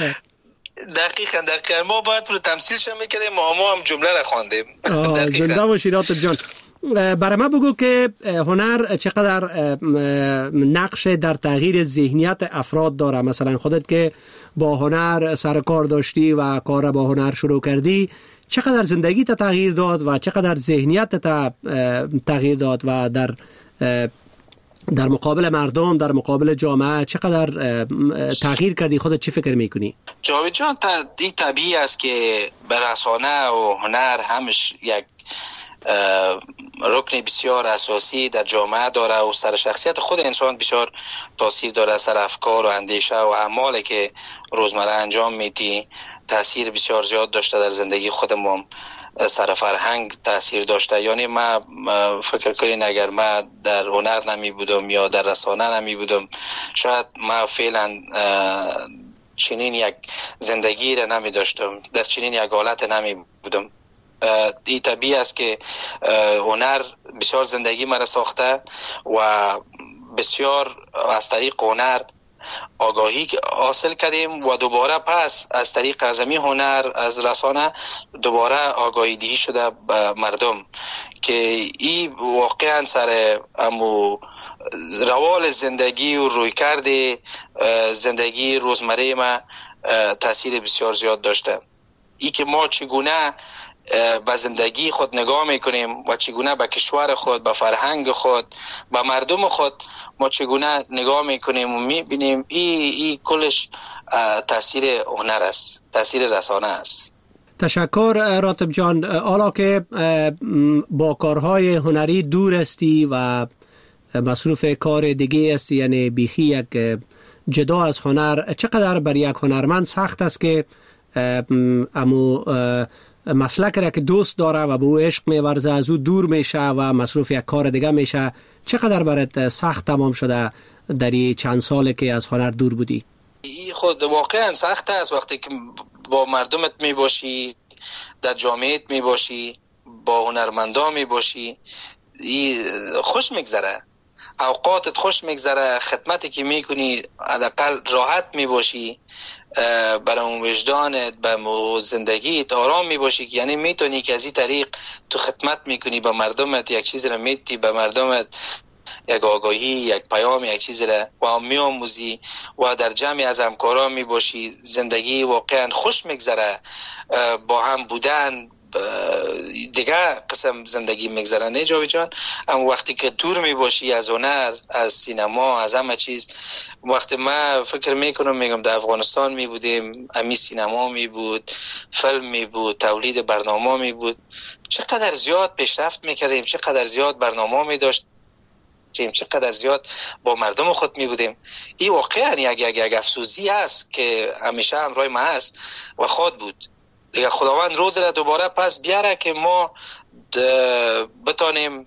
دقیقا ما باید رو تمثیل میکردیم، ما هم جمله را خواندیم. زنده و شیرات جان. برای ما بگو که هنر چقدر نقش در تغییر ذهنیت افراد داره. مثلا خودت که با هنر سر کار داشتی و کار با هنر شروع کردی، چقدر زندگی تا تغییر داد و چقدر ذهنیت تا تغییر داد و در مقابل مردم، در مقابل جامعه چقدر تغییر کردی؟ خودت چی فکر میکنی؟ جاوید جان این طبیعی است که رسانه و هنر همش یک رکن بسیار اساسی در جامعه داره و سر شخصیت خود انسان بسیار تاثیر داره، سر افکار و اندیشه و اعمالی که روزمره انجام میدی تاثیر بسیار زیاد داشته در زندگی خودم، سر فرهنگ تاثیر داشته. یعنی ما فکر کنین اگر ما در هنر نمی بودم یا در رسانه نمی بودم شاید ما فعلا چنین یک زندگی را نمی داشتم، در چنین یک حالت نمی بودم. این طبیعی است که هنر بسیار زندگی مرا ساخته و بسیار از طریق هنر آگاهی حاصل کردیم و دوباره پس از طریق ازمی هنر از رسانه دوباره آگاهی دهی شده به مردم که این واقعا سر امو روال زندگی و رویکرد زندگی روزمره ما تاثیر بسیار زیاد داشته. ای که ما چگونه به زندگی خود نگاه میکنیم و چگونه به کشور خود، به فرهنگ خود، به مردم خود ما چگونه نگاه میکنیم و میبینیم این کلش تاثیر هنر است، تاثیر رسانه است. تشکر راتب جان. حالا که با کارهای هنری دور استی و مصروف کار دیگه استی، یعنی بیخی یک جدا از هنر، چقدر برای یک هنرمند سخت است که امو مسلک را که دوست داره و به او عشق می‌ورزه از او دور میشه و مصروف یک کار دیگه میشه، چقدر برات سخت تمام شده در این چند سالی که از هنر دور بودی؟ خود واقعا سخت است وقتی که با مردمت میباشی، در جامعهت میباشی، با هنرمندان میباشی، خوش میگذره، اوقاتت خوش میگذره، خدمتی که میکنی حداقل راحت میباشی، برای وجدانت به زندگیت آرام میباشی، یعنی میتونی که از این طریق تو خدمت میکنی به مردمت، یک چیز را میدی به مردمت، یک آگاهی، یک پیام، یک چیز را و میآموزی و در جمعی از همکاران میباشی، زندگی واقعا خوش میگذره. با هم بودن دیگه قسم زندگی میگذرنه جاوید جان. اما وقتی که دور می باشی از هنر، از سینما، از همه چیز، وقتی ما فکر میکنم میگم در افغانستان می بودیم، امی سینما می بود، فیلم می بود، تولید برنامه می بود، چقدر زیاد پیشرفت میکردیم، چقدر زیاد برنامه می داشت، چقدر زیاد با مردم خود می بودیم. این واقعا یک افسوسی است که همیشه همراه ما است و خود بود. دیگه خداوند روز را دوباره پس بیاره که ما بتانیم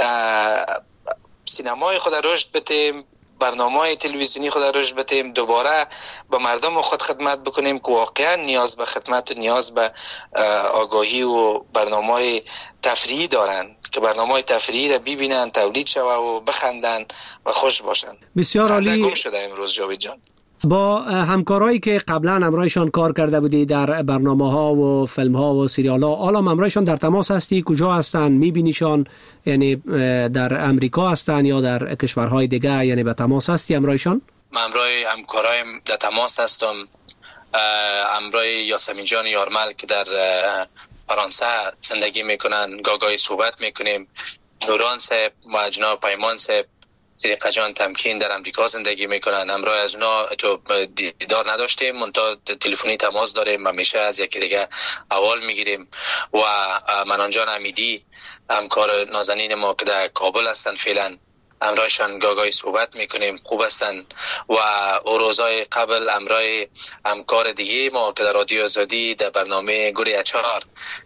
سینمای خود رشد بدیم، برنامه‌های تلویزیونی خود رشد بدیم، دوباره به مردم خود خدمت بکنیم که واقعا نیاز به خدمت و نیاز به آگاهی و برنامه‌های تفریحی دارن، که برنامه‌های تفریحی را ببینن، تولید شوه و بخندن و خوش باشن. بسیار عالی. گم شده امروز جاوید جان. با همکارایی که قبلا همراهشان کار کرده بودی در برنامه‌ها و فیلم‌ها و سریال‌ها، حالا همراهشان در تماس هستی؟ کجا هستن؟ می‌بینیشان؟ یعنی در امریکا هستن یا در کشورهای دیگه؟ یعنی به تماس هستی همراهشان؟ من همراه همکارایم در تماس هستم. همراه یاسمین جان یارمل که در فرانسه زندگی میکنن گاگای صحبت میکنیم. نوران صاحب و جناب پیمان صاحب صدیقه جان تمکین در امریکا زندگی میکنن. همراه از اونا تو دیدار نداشتیم، منتها تلفنی تماس داریم، همیشه از یکی دیگه احوال میگیریم. و منان جان امیدی همکار نازنین ما که در کابل هستن فعلا، همراهشان گاگای صحبت میکنیم، خوب هستن. و روزای قبل همراه همکار دیگه ما که در رادیو آزادی در برنامه گل اچار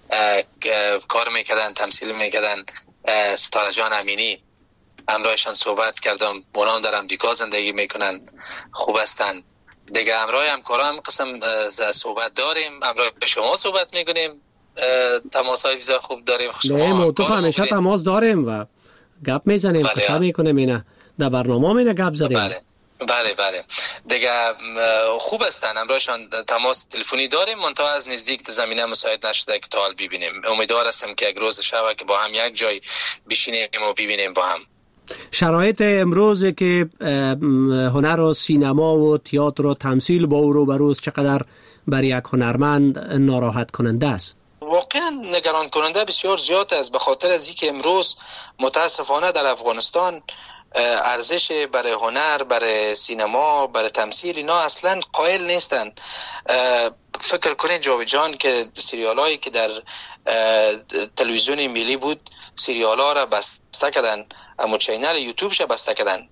کار میکردن، تمثیل میکردن، ستاره جان امینی، همراهشان صحبت کردم. اونا در امریکا زندگی میکنن، خوب هستن. دیگه همراه همکاران قسم صحبت داریم، همراه شما صحبت میکنیم، تماسای بسیار خوب داریم. نه تو همیشه تماس داریم و گپ میزنیم، قصه میکنیم، اینه در برنامه اینه گپ زدیم. بله دیگه خوب هستن، همراهشان تماس تلفنی داریم، منتها از نزدیک زمینه مساعد نشده که تا حال ببینیم. امیدوار هستم که یک روز شبه که با هم یک جای بشینیم و ببینیم با هم. شرایط امروز که هنر و سینما و تئاتر و تمثیل با او رو بروز چقدر برای یک هنرمند ناراحت کننده است؟ واقعا نگران کننده بسیار زیاد است، به خاطر از اینکه امروز متاسفانه در افغانستان ارزش برای هنر، برای سینما، برای تمثیل اینا اصلا قائل نیستن. فکر کنید جاوید جان که سریالایی که در تلویزیون ملی بود، سریالا را بسته کردن، اما چینل یوتیوب ش بسته کردن.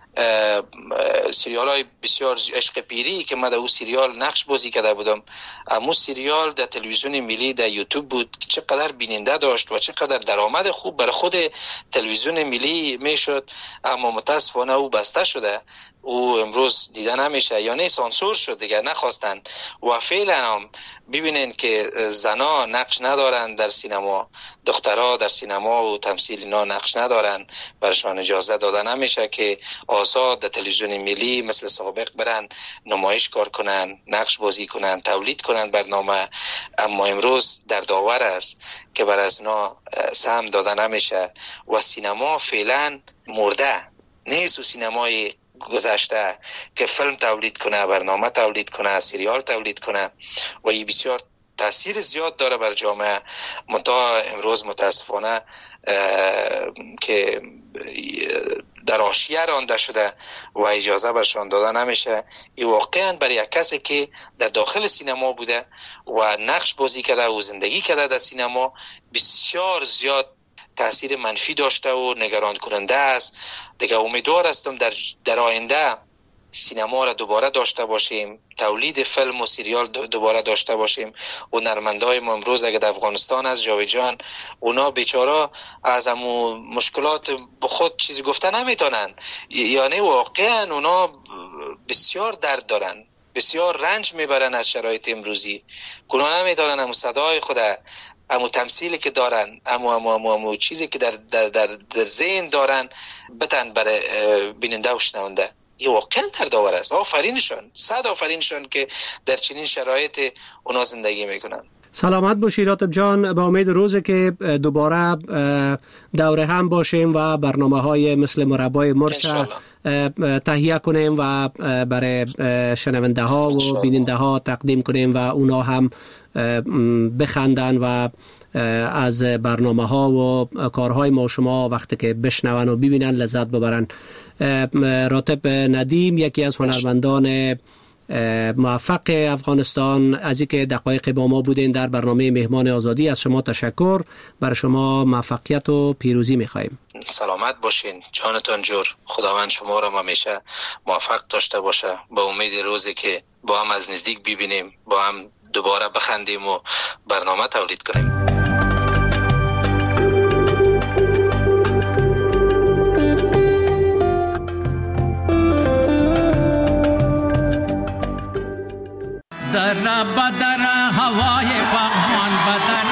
سریال های بسیار عشق پیری که من در اون سریال نقش بازی کرده بودم، اما سریال در تلویزیون ملی در یوتیوب بود که چقدر بیننده داشت و چقدر درآمد خوب برای خود تلویزیون ملی میشد، اما متاسفانه او بسته شده، او امروز دیده نمیشه، یعنی سانسور شد دیگه، نخواستن. و فعلا هم ببینین که زنا نقش ندارن در سینما، دخترها در سینما و تمثیل اینا نقش ندارن، برشان اجازه داده نمیشه که آزاد در تلویزیون ملی مثل سابق برن نمایش کار کنن، نقش بازی کنن، تولید کنن برنامه. اما امروز در داور است که بر از اونا سهم داده نمیشه و سینما فعلا مرده نیست. و سینمای گذشته که فیلم تولید کنه، برنامه تولید کنه، سریال تولید کنه و این بسیار تاثیر زیاد داره بر جامعه. منتها امروز متاسفانه که در حاشیه رانده شده و اجازه برشان داده نمیشه. این واقعا برای یک کسی که در داخل سینما بوده و نقش بازی کرده و زندگی کرده در سینما بسیار زیاد تاثیر منفی داشته و نگران کننده است. دیگه امیدوار هستم در آینده سینما را دوباره داشته باشیم، تولید فیلم و سریال دوباره داشته باشیم. و هنرمندای ما امروز اگه در افغانستان از جاوید جان، اونا بیچاره از همون مشکلات به خود چیزی گفته نمیتونن، یعنی واقعا اونا بسیار درد دارن، بسیار رنج میبرن از شرایط امروزی. اونا نمیتونن همون صدای خود، همون تمثیلی که دارن، همون چیزی که در ذهن دارن بتن برای بیننده و شنونده. این واقعا دردآور است. آفرینشان، صد آفرینشان که در چنین شرایط اونا زندگی میکنن. سلامت باشی راتب جان، با امید روزی که دوباره دوره هم باشیم و برنامه‌های مثل مربای مرچ تهیه کنیم و برای شنونده ها و بیننده ها تقدیم کنیم و اونا هم بخندن و از برنامه ها و کارهای ما شما وقتی که بشنون و ببینن لذت ببرن. راتب ندیم یکی از هنرمندان موفق افغانستان، از اینکه دقایق با ما بودین در برنامه مهمان آزادی، از شما تشکر. برای شما موفقیت و پیروزی می‌خوایم. سلامت باشین، جانتان جور. خداوند شما را همیشه موفق داشته باشه. با امید روزی که با هم از نزدیک ببینیم، با هم دوباره بخندیم و برنامه تولید کنیم. در بدر هوای فغان بدر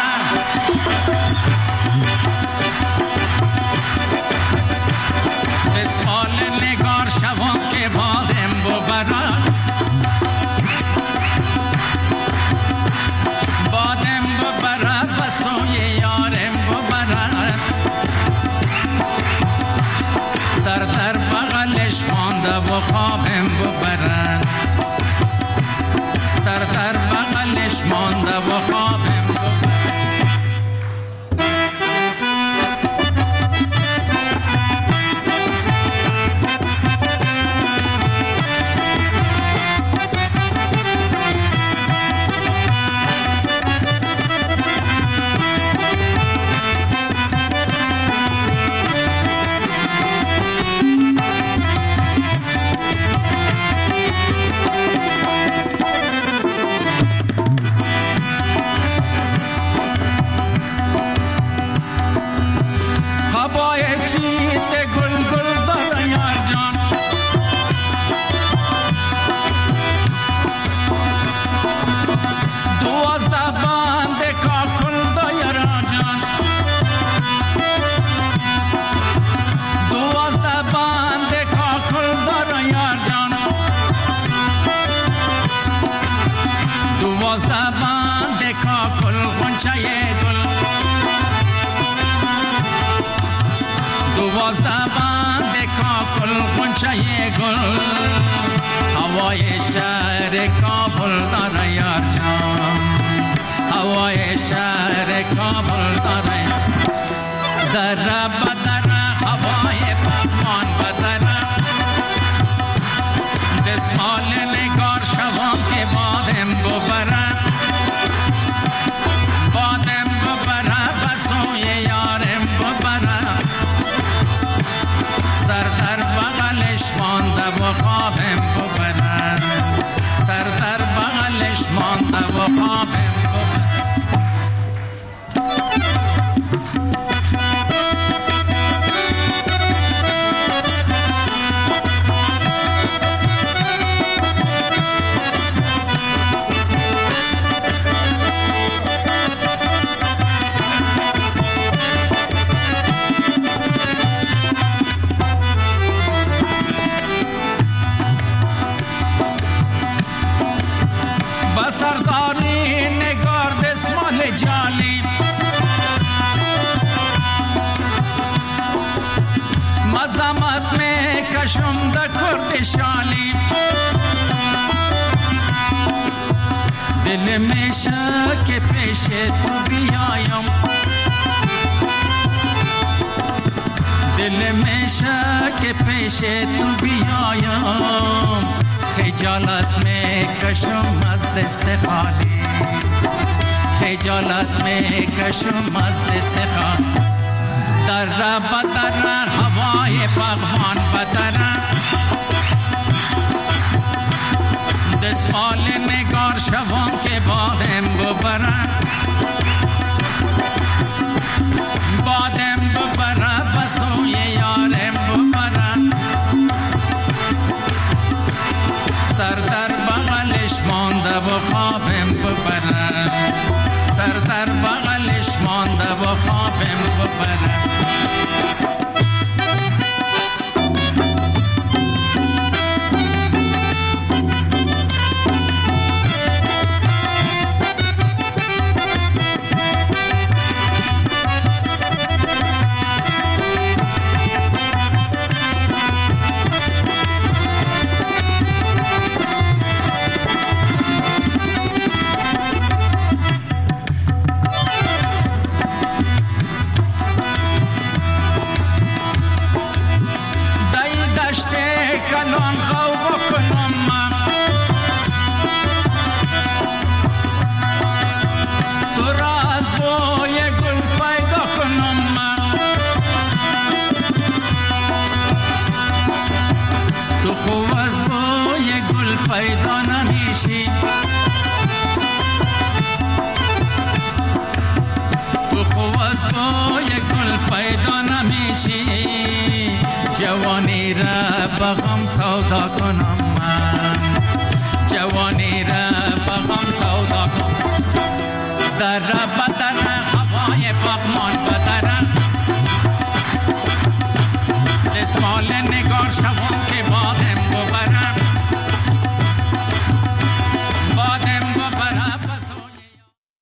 اسفال نگار شوان که بادم ببرد، بادم ببرد و سوی یارم ببرد، سر در بغلش مانده و خوابم ببرد، سر در بغلش مانده و خوابم ببرد. هوای شهر کابل داره یار جان، هوای شهر کابل داره در بدر هوای پاکمان بدر، دستمال نگار شوان که بادم ببرد، بادم ببرد و سوی یارم ببرد، سر در بغلش مانده و خوابم ببرد، سر در بغلش مانده و خوابم ببرد. سرداری نگار دستمال جالی، مزامت میں کشم دا کرد شالی، دل میں شک پیش تو بیایم، دل میں شک پیش تو بیایم، خجالت میں کشم از دست خالی، خجالت میں کشم از دست خالی، در بدر هوای پاکمان بدر، دستمال نگار شوان که بادم ببرد، بادم ببرد و سوی یارم ببرد، سر در بغلش مانده و خوابم ببرد، سر در بغلش مانده و خوابم ببرد. پیدا نمیشه، جوانی را به غم سودا کنم من، جوانی را به غم سودا کنم. در رب در هوای پاکمان